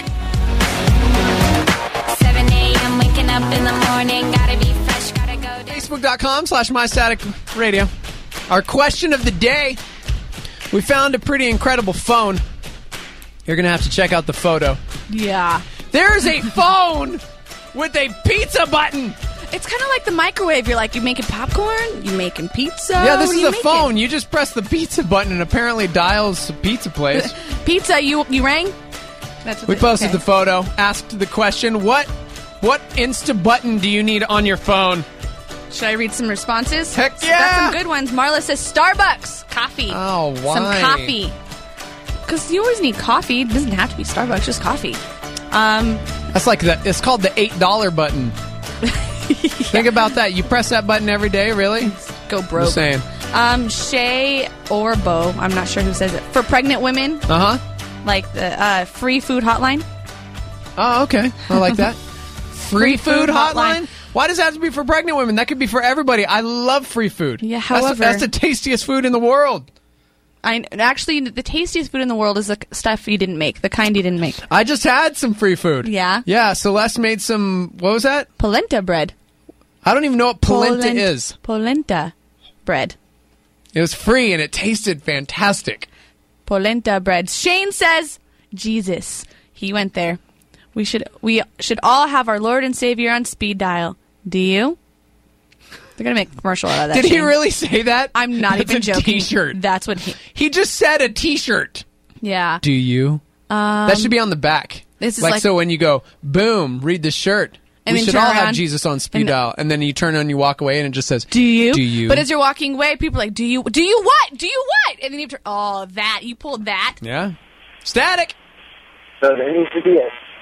7 a.m. waking up in the morning. Gotta be fresh, gotta go. Facebook.com/MyStaticRadio. Our question of the day. We found a pretty incredible phone. You're going to have to check out the photo. Yeah. There's a phone with a pizza button. It's kind of like the microwave. You're like, you making popcorn? You making pizza? Yeah, this What is are a you phone. making? You just press the pizza button and apparently dials a pizza place. Pizza, you rang? That's what We posted the photo, asked the question, what Insta button do you need on your phone? Should I read some responses? Heck So yeah! Got some good ones. Marla says Starbucks. Coffee. Oh, why? Some coffee. Because you always need coffee. It doesn't have to be Starbucks, just coffee. That's like it's called the $8 button. Think about that. You press that button every day, really? Go broke. Just saying. Shay or Bo, I'm not sure who says it. For pregnant women, like the free food hotline. Oh, okay. I like that. Free food hotline? Why does that have to be for pregnant women? That could be for everybody. I love free food. Yeah, however... That's the tastiest food in the world. Actually, the tastiest food in the world is the stuff you didn't make, the kind you didn't make. I just had some free food. Yeah? Yeah, Celeste made some... What was that? Polenta bread. I don't even know what polenta is. Polenta bread. It was free and it tasted fantastic. Polenta bread. Shane says, Jesus. He went there. We should all have our Lord and Savior on speed dial. Do you? They're going to make a commercial out of that. Did he really say that? I'm not even joking. T-shirt. That's what he just said a T-shirt. Yeah. Do you? That should be on the back. This is like so when you go, boom, read the shirt. And we then should turn all have around, Jesus on speed dial. And then you turn and you walk away and it just says, Do you? Do you? But as you're walking away, people are like, Do you what? Do you what? And then you turn, that. You pulled that. Yeah. Static. So there needs to be a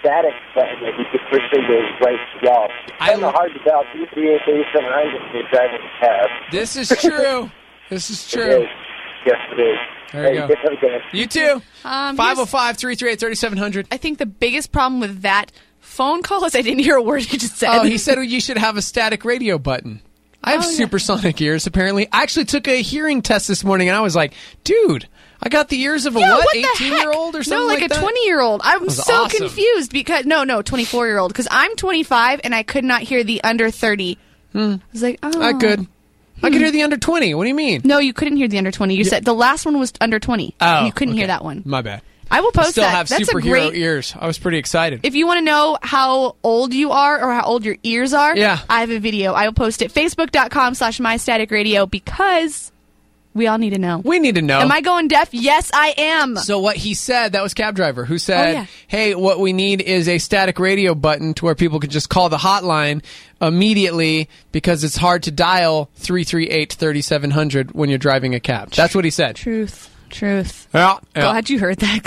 static button that you could push into right wall. It's kind of hard to tell. 338-3700 if you're driving a cab. This is true. This is true. It is. Yes, it is. There you go. Okay. You too. 505-338-3700. I think the biggest problem with that phone call is I didn't hear a word he just said. Oh, he said you should have a static radio button. I have supersonic ears, apparently. I actually took a hearing test this morning, and I was like, dude, I got the ears of a 18-year-old or something like that? No, like a 20-year-old. I'm so awesome. confused because... No, 24-year-old. Because I'm 25, and I could not hear the under 30. I was like, oh. I could. I could hear the under 20. What do you mean? No, you couldn't hear the under 20. You said the last one was under 20. Oh, you couldn't hear that one. My bad. I will post still that. have That's superhero a great ears. I was pretty excited. If you want to know how old you are or how old your ears are, I have a video. I will post it. Facebook.com/MyStaticRadio because we all need to know. We need to know. Am I going deaf? Yes, I am. So what he said, that was Cab Driver, who said, hey, what we need is a static radio button to where people can just call the hotline immediately because it's hard to dial 338-3700 when you're driving a cab. That's what he said. Truth. Yeah. Glad you heard that.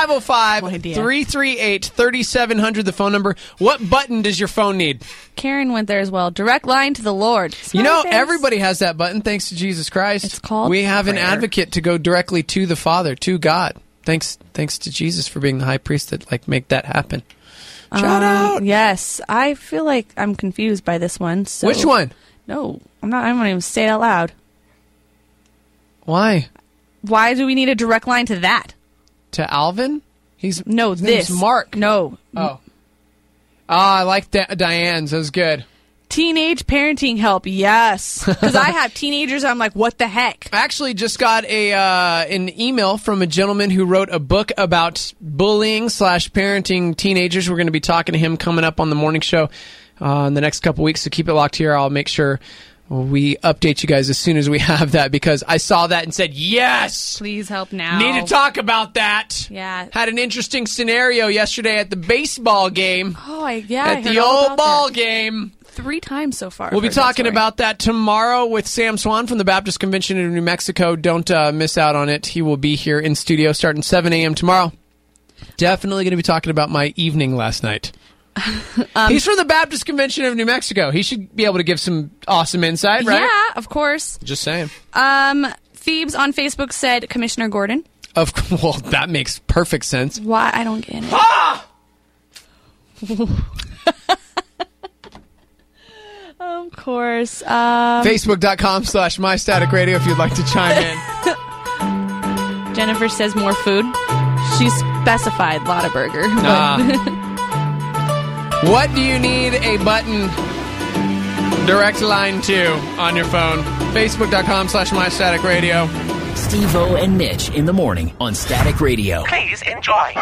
505-338-3700, the phone number. What button does your phone need? Karen went there as well. Direct line to the Lord. You know, everybody has that button, thanks to Jesus Christ. It's called We have prayer. an advocate to go directly to the Father, to God. Thanks to Jesus for being the high priest that make that happen. Shout out. Yes. I feel like I'm confused by this one. So. Which one? No, I'm not. I won't even say it out loud. Why? Why do we need a direct line to that? To Alvin? His name's Mark. No. Oh. I like Diane's. That was good. Teenage parenting help. Yes. Because I have teenagers. I'm like, what the heck? I actually just got an email from a gentleman who wrote a book about bullying / parenting teenagers. We're going to be talking to him coming up on the morning show in the next couple weeks. So keep it locked here. I'll make sure we update you guys as soon as we have that because I saw that and said, yes! Please help now. Need to talk about that. Yeah. Had an interesting scenario yesterday at the baseball game. Oh, At I the heard all old about ball that. game. 3 times so far. We'll be talking about that tomorrow with Sam Swan from the Baptist Convention in New Mexico. Don't miss out on it. He will be here in studio starting 7 a.m. tomorrow. Definitely going to be talking about my evening last night. He's from the Baptist Convention of New Mexico. He should be able to give some awesome insight, right? Yeah, of course. Just saying. Phoebes on Facebook said Commissioner Gordon. Well, that makes perfect sense. Why? I don't get it. Ah! Of course. Facebook.com/MyStaticRadio if you'd like to chime in. Jennifer says more food. She specified Lottaburger. What do you need a button direct line to on your phone? Facebook.com/MyStaticRadio. Steve-O and Mitch in the morning on Static Radio. Please enjoy.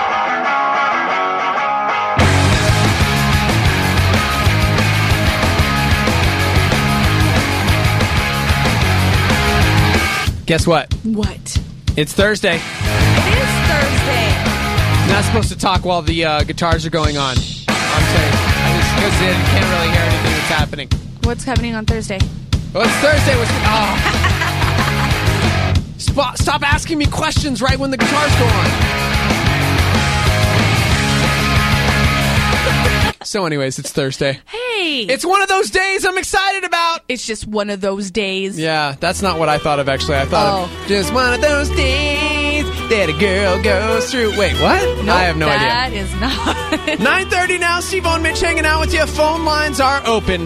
Guess what? What? It's Thursday. It is Thursday. You're not supposed to talk while the guitars are going on. I'm saying. Because you can't really hear anything that's happening. What's happening on Thursday? Well, it's Thursday. Stop asking me questions right when the guitars go on. So anyways, it's Thursday. Hey! It's one of those days I'm excited about. It's just one of those days. Yeah, that's not what I thought of, actually. I thought of just one of those days that a girl goes through. Wait, what? Nope, I have no idea. That is not. 9:30 now. Steve-O and Mitch hanging out with you. Phone lines are open.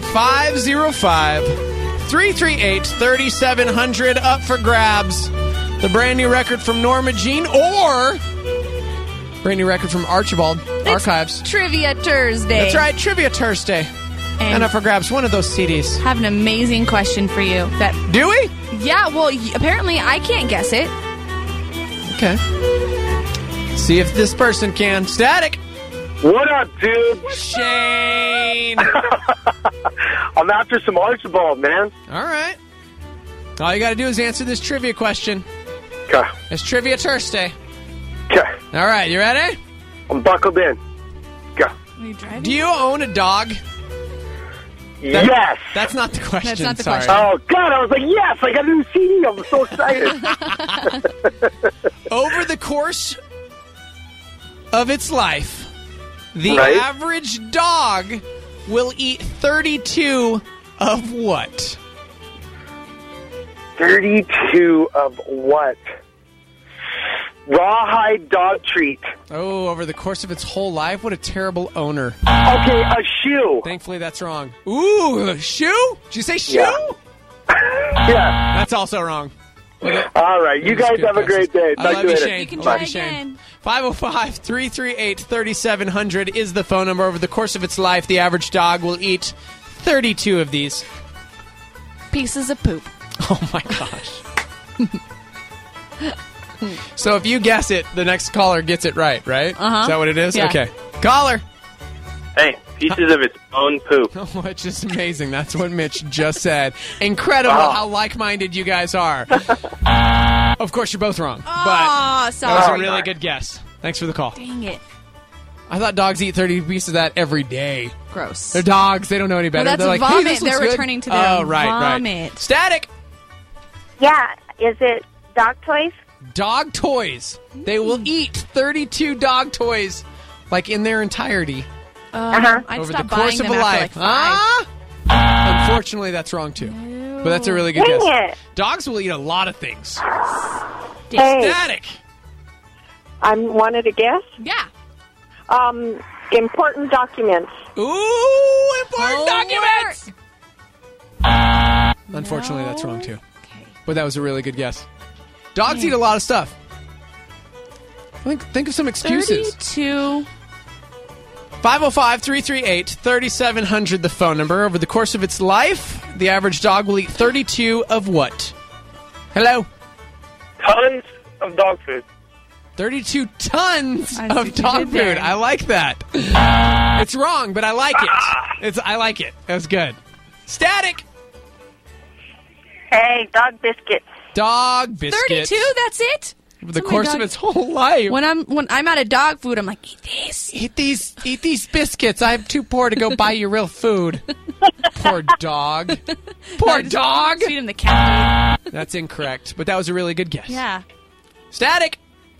505-338-3700 up for grabs. The brand new record from Norma Jean or brand new record from Archibald Archives. Trivia Thursday. That's right, Trivia Thursday. And up for grabs one of those CDs. Have an amazing question for you. Do we? Yeah, well, apparently I can't guess it. Okay. See if this person can. Static. What up, dude? Shane. I'm after some Archibald, man. All right. All you got to do is answer this trivia question. Okay. It's Trivia Thursday. Okay. All right, you ready? I'm buckled in. Go. Are you driving? Do you own a dog? Yes. That's not the question. That's not the Sorry. question. Oh, God, I was like, yes, I got a new CD. I'm so excited. Over the course of its life, The average dog will eat 32 of what? 32 of what? Rawhide dog treat. Oh, over the course of its whole life? What a terrible owner. Okay, a shoe. Thankfully, that's wrong. Ooh, a shoe? Did you say shoe? Yeah. That's also wrong. All right, you guys have a great day. I Talk love to you, later. Shane. You can I try love you, Shane. again. 505-338-3700 is the phone number. Over the course of its life, the average dog will eat 32 of these. Pieces of poop. Oh, my gosh. So if you guess it, the next caller gets it right? Uh-huh. Is that what it is? Yeah. Okay. Caller. Hey, pieces of its own poop. Oh, it's just amazing. That's what Mitch just said. Incredible how like-minded you guys are. Of course, you're both wrong. But sorry. that was a really good guess. Thanks for the call. Dang it. I thought dogs eat 30 pieces of that every day. Gross. They're dogs. They don't know any better. Well, that's They're like, vomit. hey, this looks They're good. returning to their right. vomit. Static. Yeah, is it dog toys? Dog toys. They will eat 32 dog toys, like in their entirety. I'd over stop the course buying of a them life. after like 5. Unfortunately, that's wrong too. But that's a really good Dang guess. it. Dogs will eat a lot of things. Hey, Static. I wanted to guess. Yeah. Important documents. Ooh, important documents. Unfortunately, that's wrong too. But that was a really good guess. Dogs eat a lot of stuff. Think of some excuses. 32. 505-338-3700, the phone number. Over the course of its life, the average dog will eat 32 of what? Hello? Tons of dog food. 32 tons I of see what you dog did there. food. I like that. It's wrong, but I like it. I like it. That's good. Static. Hey, dog biscuits. Dog biscuits. 32? That's it? Over the Oh my course God. of its whole life. When I'm out of dog food, I'm like, eat this. Eat these biscuits. I'm too poor to go buy you real food. Poor dog. Poor dog. Feed him the cat That's incorrect, but that was a really good guess. food. Yeah. Static.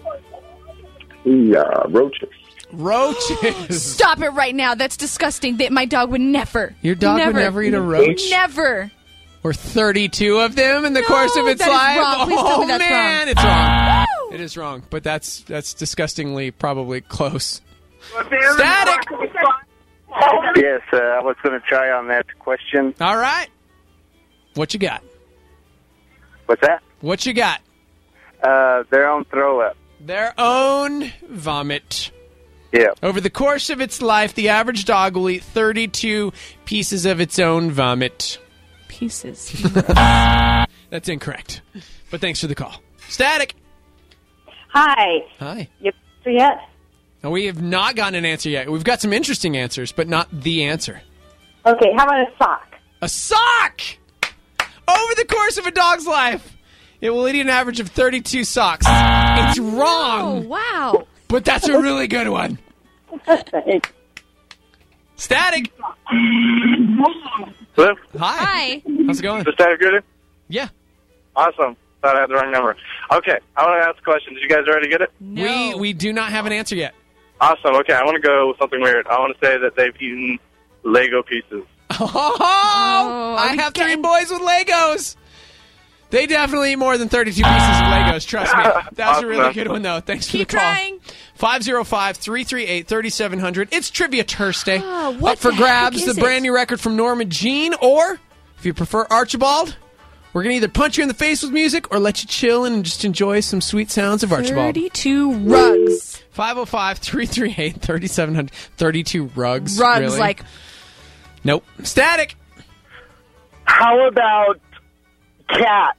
Roaches. Roaches. Stop it right now. That's disgusting. My dog would never. Your dog would never eat a roach? Never. Or 32 of them in the course of its that is life? wrong. Please tell me that's man, wrong. it's wrong. It is wrong, but that's disgustingly probably close. Static. Yes, I was going to try on that question. All right. What you got? What's that? What you got? Their own throw up. Their own vomit. Yeah. Over the course of its life, the average dog will eat 32 pieces of its own vomit. Pieces. That's incorrect. But thanks for the call. Static. Hi. Hi. You answer yet? No, we have not gotten an answer yet. We've got some interesting answers, but not the answer. Okay, how about a sock? A sock! Over the course of a dog's life, it will eat an average of 32 socks. It's Oh, wrong, wow. but that's a really good one. Static. Hello? Hi. How's it going? Is this Static Good? Yeah. Awesome. Thought I had the wrong number. Okay, I want to ask a question. Did you guys already get it? No. We do not have an answer yet. Awesome. Okay, I want to go with something weird. I want to say that they've eaten Lego pieces. Oh, I have three boys with Legos. They definitely eat more than 32 pieces of Legos, trust me. That was a really good one, though. Thanks for Keep the call. trying. 505-338-3700. It's Trivia Thursday. what Up for the grabs, heck the is brand it? new record from Norma Jean, or, if you prefer Archibald, we're going to either punch you in the face with music or let you chill and just enjoy some sweet sounds of Archibald. 32 rugs. 505-338-3700. 32 rugs. Rugs, really? like... Nope. Static. How about cats?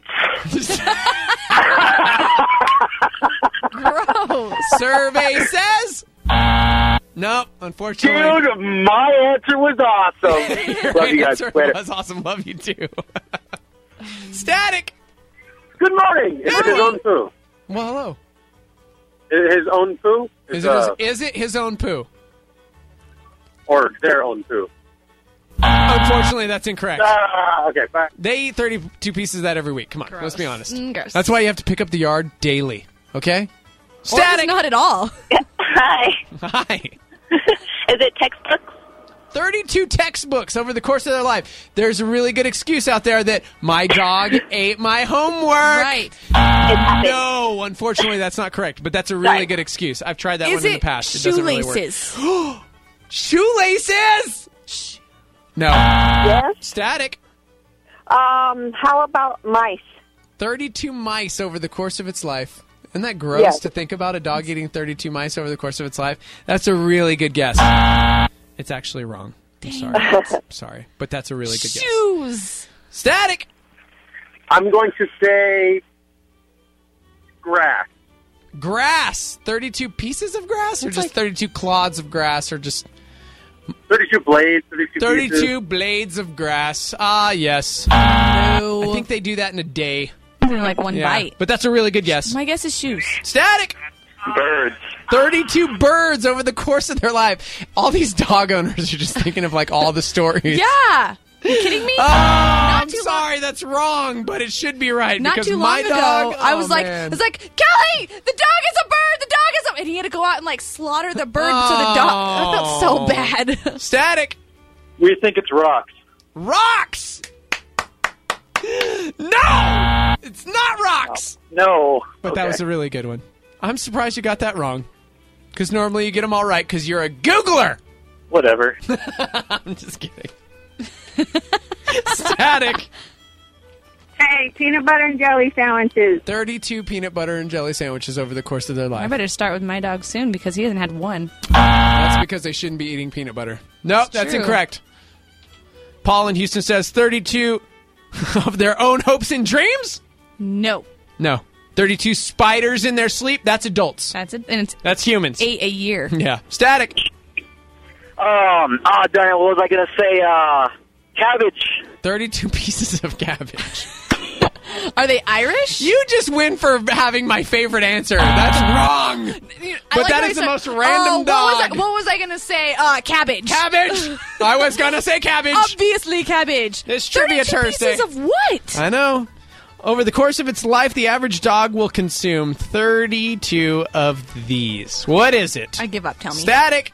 Gross. Survey says... Nope, unfortunately. Dude, my answer was awesome. Love you guys. Answer Later. was awesome. Love you too. Static. Good morning. Is it his own poo? Well, hello. His own poo? Is it his own poo? Or their own poo? Unfortunately, that's incorrect. Okay, bye. They eat 32 pieces of that every week. Come on, let's be honest. Gross. That's why you have to pick up the yard daily. Okay? Or Static. just not at all. Hi. Hi. Is it textbooks? 32 textbooks over the course of their life. There's a really good excuse out there that my dog ate my homework. Right. No, unfortunately, that's not correct, but that's a really good excuse. I've tried that one in the past. It doesn't really work. Shoelaces? No. Yes. Static. How about mice? 32 mice over the course of its life. Isn't that gross to think about a dog eating 32 mice over the course of its life? That's a really good guess. It's actually wrong. I'm sorry. But that's a really good guess. Shoes. Static. I'm going to say grass. Grass. 32 pieces of grass? Or just 32 clods of grass? Or just... 32 blades, 32 pieces. Blades of grass. Ah, yes. No. I think they do that in a day. In like one bite. But that's a really good guess. My guess is shoes. Static. Birds. 32 birds over the course of their life. All these dog owners are just thinking of like all the stories. Yeah. Are you kidding me? Oh, I'm sorry, that's wrong, but it should be right. Not because too long my ago, dog, I was like, Kelly, the dog is a bird. The dog is a, and he had to go out and like slaughter the bird so the dog. I felt so bad. Static. We think it's rocks. Rocks. No, it's not rocks. No, but that was a really good one. I'm surprised you got that wrong, because normally you get them all right because you're a Googler. Whatever. I'm just kidding. Static. Hey, peanut butter and jelly sandwiches. 32 peanut butter and jelly sandwiches over the course of their life. I better start with my dog soon because he hasn't had one. That's because they shouldn't be eating peanut butter. Nope, that's true. incorrect. Paul in Houston says 32 of their own hopes and dreams? No. 32 spiders in their sleep? That's adults. That's humans. 8 a year. Yeah. Static. Darn it, what was I going to say? Cabbage. 32 pieces of cabbage. Are they Irish? You just win for having my favorite answer. That's wrong. But that is the most random dog. What was I going to say? Cabbage. Cabbage. I was going to say cabbage. Obviously cabbage. It's Trivia Thursday. Pieces of what? I know. Over the course of its life, the average dog will consume 32 of these. What is it? I give up. Tell me. Static.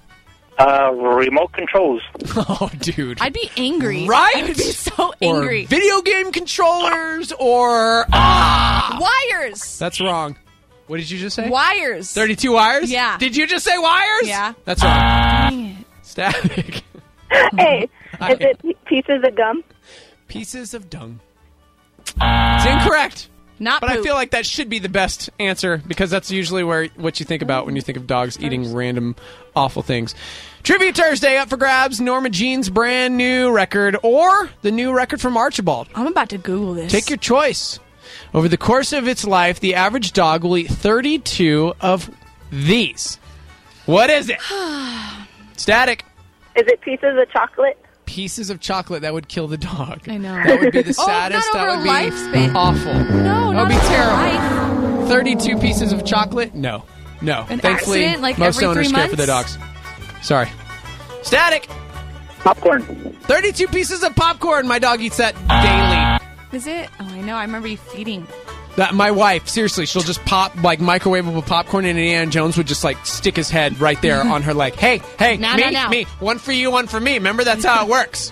Remote controls. Oh, dude. I'd be angry. Right? I would be so angry. Or video game controllers or... Wires. That's wrong. What did you just say? Wires. 32 wires? Yeah. Did you just say wires? Yeah. That's wrong. Dang it. Static. Hey, is it pieces of gum? Pieces of dung. It's incorrect. Not But poop. I feel like that should be the best answer because that's usually what you think about when you think of dogs eating random awful things. Trivia Thursday up for grabs. Norma Jean's brand new record or the new record from Archibald. I'm about to Google this. Take your choice. Over the course of its life, the average dog will eat 32 of these. What is it? Static. Is it pieces of chocolate? Pieces of chocolate that would kill the dog. I know. That would be the saddest. Not over that would lifespan. be awful. No, that would not be over terrible. 32 pieces of chocolate? No. An Thankfully, accident, like most every 3 owners care for their months? dogs. Sorry. Static. Popcorn. 32 pieces of popcorn. My dog eats that daily. Is it? Oh, I know. I remember you feeding. That my wife, seriously, she'll just pop like microwavable popcorn, and Indiana Jones would just like stick his head right there on her leg. Hey, No, me, no. me, one for you, one for me. Remember, that's how it works.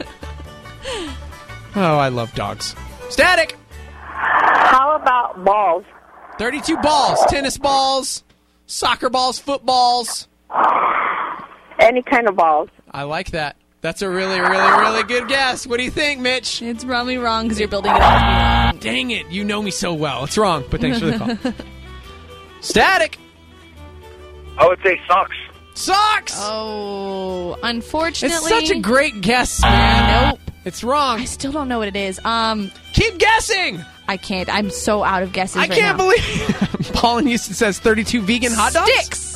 Oh, I love dogs. Static. How about balls? 32 balls, tennis balls, soccer balls, footballs. Any kind of balls. I like that. That's a really, really, really good guess. What do you think, Mitch? It's probably wrong because you're building it up to be wrong. Dang it. You know me so well. It's wrong, but thanks for the call. Static. I would say socks. Socks. Oh, unfortunately. It's such a great guess, man. Nope. It's wrong. I still don't know what it is. Keep guessing. I can't. I'm so out of guesses I right can't now. believe Paul in Houston says 32 vegan hot dogs.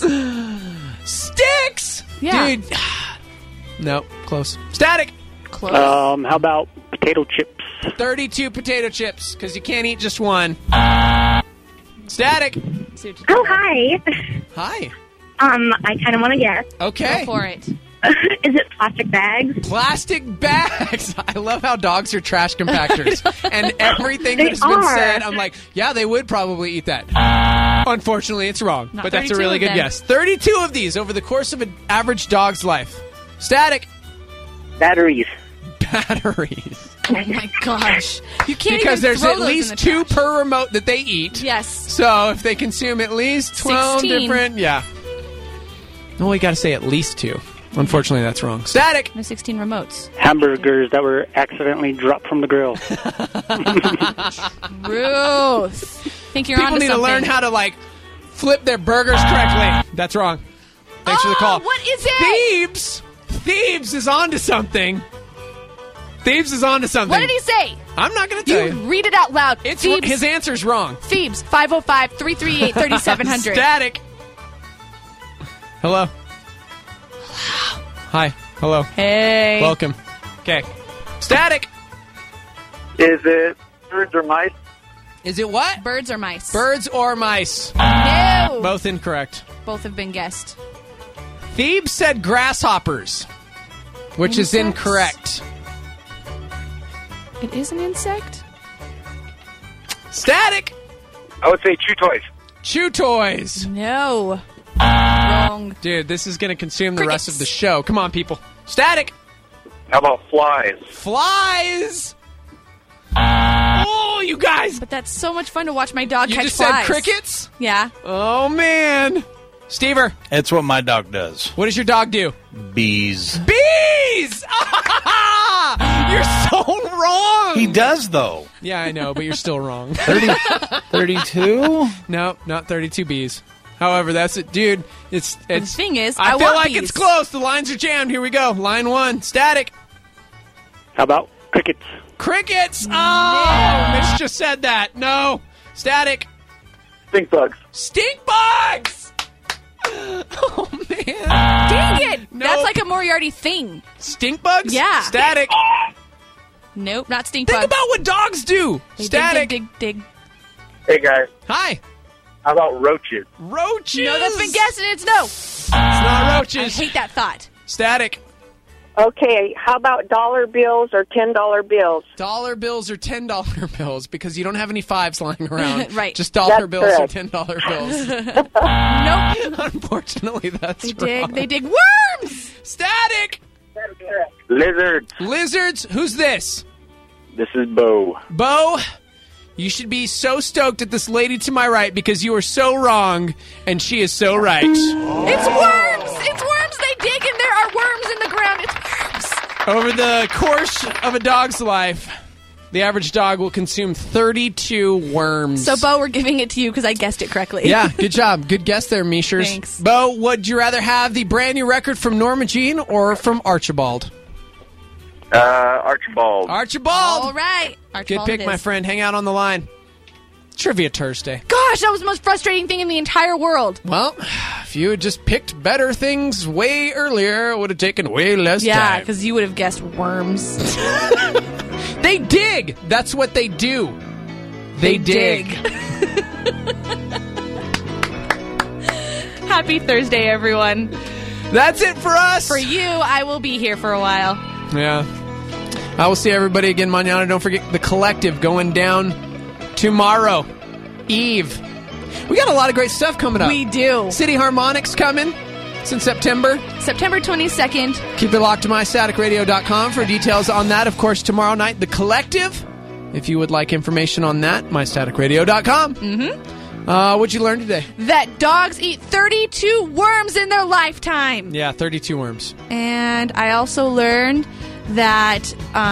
Sticks. Yeah. Dude. No, close. Static. Close. How about potato chips? 32 potato chips, because you can't eat just one. Static. Oh, hi. Hi. I kind of want to guess. Okay. Go for it. Is it plastic bags? Plastic bags. I love how dogs are trash compactors. And everything They that has been are. said, I'm like, yeah, they would probably eat that. Unfortunately, it's wrong. Not But that's a 32 really of good them. guess. 32 of these over the course of an average dog's life. Static. Batteries. Batteries. Oh my gosh! You can't Because even there's throw at those in least the 2 trash. per remote that they eat. Yes. So if they consume at least 12 16. different, yeah. No, you got to say at least 2. Unfortunately, that's wrong. Static. No 16 remotes. Hamburgers that were accidentally dropped from the grill. Ruth. Think you're People onto need to something. learn how to flip their burgers correctly. That's wrong. Thanks for the call. What is it? Thebes is onto something. Thebes is onto something. What did he say? I'm not going to tell you. Read it out loud. It's Thebes. his answer's wrong. Thebes, 505-338-3700. Static. Hello. Hi. Hello. Hey. Welcome. Okay. Static. Is it birds or mice? Is it what? Birds or mice? Birds or mice? No. Both incorrect. Both have been guessed. Thebes said grasshoppers, which is Insects? incorrect. It is an insect? Static. I would say chew toys. Chew toys. No. Wrong. Dude, this is going to consume the rest of the show. Come on, people. Static. How about flies? Flies. Oh, you guys. But that's so much fun to watch my dog You catch just flies. said crickets? Yeah. Oh, man. Stever. It's what my dog does. What does your dog do? Bees. Bees! You're so wrong. He does, though. Yeah, I know, but you're still wrong. 32? No, not 32 bees. However, that's it. Dude, it's The thing is, I I feel want like bees. it's close. The lines are jammed. Here we go. Line 1. Static. How about crickets? Crickets. Oh, Mitch just said that. No. Static. Stink bugs. Stink bugs. Oh, man. Dang it! No. That's like a Moriarty thing. Stink bugs? Yeah. Static. Nope, not stink Think bugs. about what dogs do. They Static. dig. Hey, guys. Hi. How about roaches? Roaches. No, that's been guessed and it's no. It's not I roaches. hate that thought. Static. Okay, how about dollar bills or $10 bills? Dollar bills or $10 bills because you don't have any fives lying around. Right. Just dollar That's bills correct. or $10 bills. Nope. Unfortunately, that's They wrong. dig worms. Static. Lizards. Lizards. Who's this? This is Bo. Bo, you should be so stoked at this lady to my right because you are so wrong and she is so right. It's worms. It's worms. They dig and there are worms in the ground. It's worms. Over the course of a dog's life, the average dog will consume 32 worms. So, Bo, we're giving it to you because I guessed it correctly. Yeah, good job. Good guess there, Meeshers. Thanks. Bo, would you rather have the brand new record from Norma Jean or from Archibald? Archibald. Archibald. All right. Good Archibald pick, it my is. friend. Hang out on the line. Trivia Thursday. Gosh, that was the most frustrating thing in the entire world. Well, if you had just picked better things way earlier, it would have taken way less Yeah, time. because you would have guessed worms. They dig. That's what they do. They dig. Happy Thursday, everyone. That's it for us. For you, I will be here for a while. Yeah. I will see everybody again mañana. Don't forget the Collective going down tomorrow Eve. We got a lot of great stuff coming up. We do. City Harmonics coming. It's in September. September 22nd. Keep it locked to mystaticradio.com for details on that. Of course, tomorrow night, the Collective. If you would like information on that, mystaticradio.com. Mm-hmm. What'd you learn today? That dogs eat 32 worms in their lifetime. Yeah, 32 worms. And I also learned that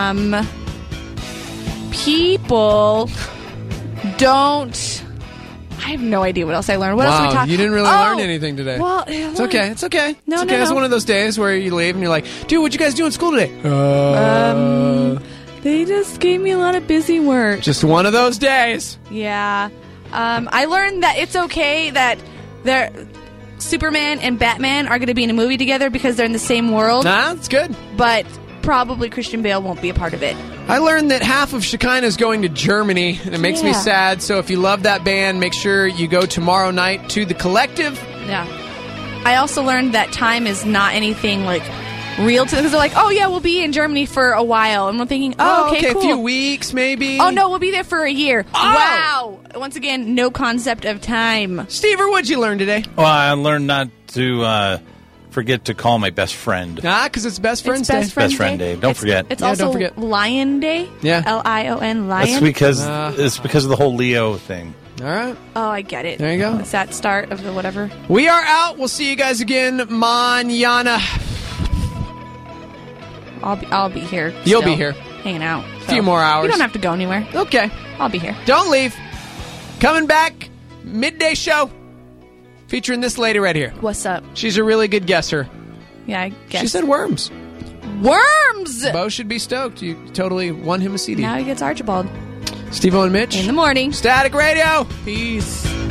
people don't... I have no idea what else I learned. What else did we talk? You didn't really learn anything today. Well, it's okay. It's okay. No, it's okay. no, It's no. one of those days where you leave and you're like, dude, what'd you guys do in school today? They just gave me a lot of busy work. Just one of those days. Yeah. I learned that it's okay that Superman and Batman are going to be in a movie together because they're in the same world. Nah, that's good. But probably Christian Bale won't be a part of it. I learned that half of Shekinah is going to Germany, and it makes me Yeah. sad. So if you love that band, make sure you go tomorrow night to the Collective. Yeah. I also learned that time is not anything like real to them. Because they're like, oh, yeah, we'll be in Germany for a while. And we're thinking, okay, cool. A few weeks, maybe. Oh, no, we'll be there for a year. Oh! Wow. Once again, no concept of time. Stever, what'd you learn today? Well, I learned not to forget to call my best friend. Because it's Best Friend's Day. Best Friend Day. Don't forget. It's also don't forget. Lion Day. Yeah. Lion. That's because it's because of the whole Leo thing. All right. Oh, I get it. There you go. It's that start of the whatever. We are out. We'll see you guys again mañana. I'll be here. You'll still, be here. hanging out. A few more hours. You don't have to go anywhere. Okay. I'll be here. Don't leave. Coming back, midday show, featuring this lady right here. What's up? She's a really good guesser. Yeah, I guess. She said worms. Worms! Bo should be stoked. You totally won him a CD. Now he gets Archibald. Steve-O and Mitch. In the morning. Static Radio. Peace.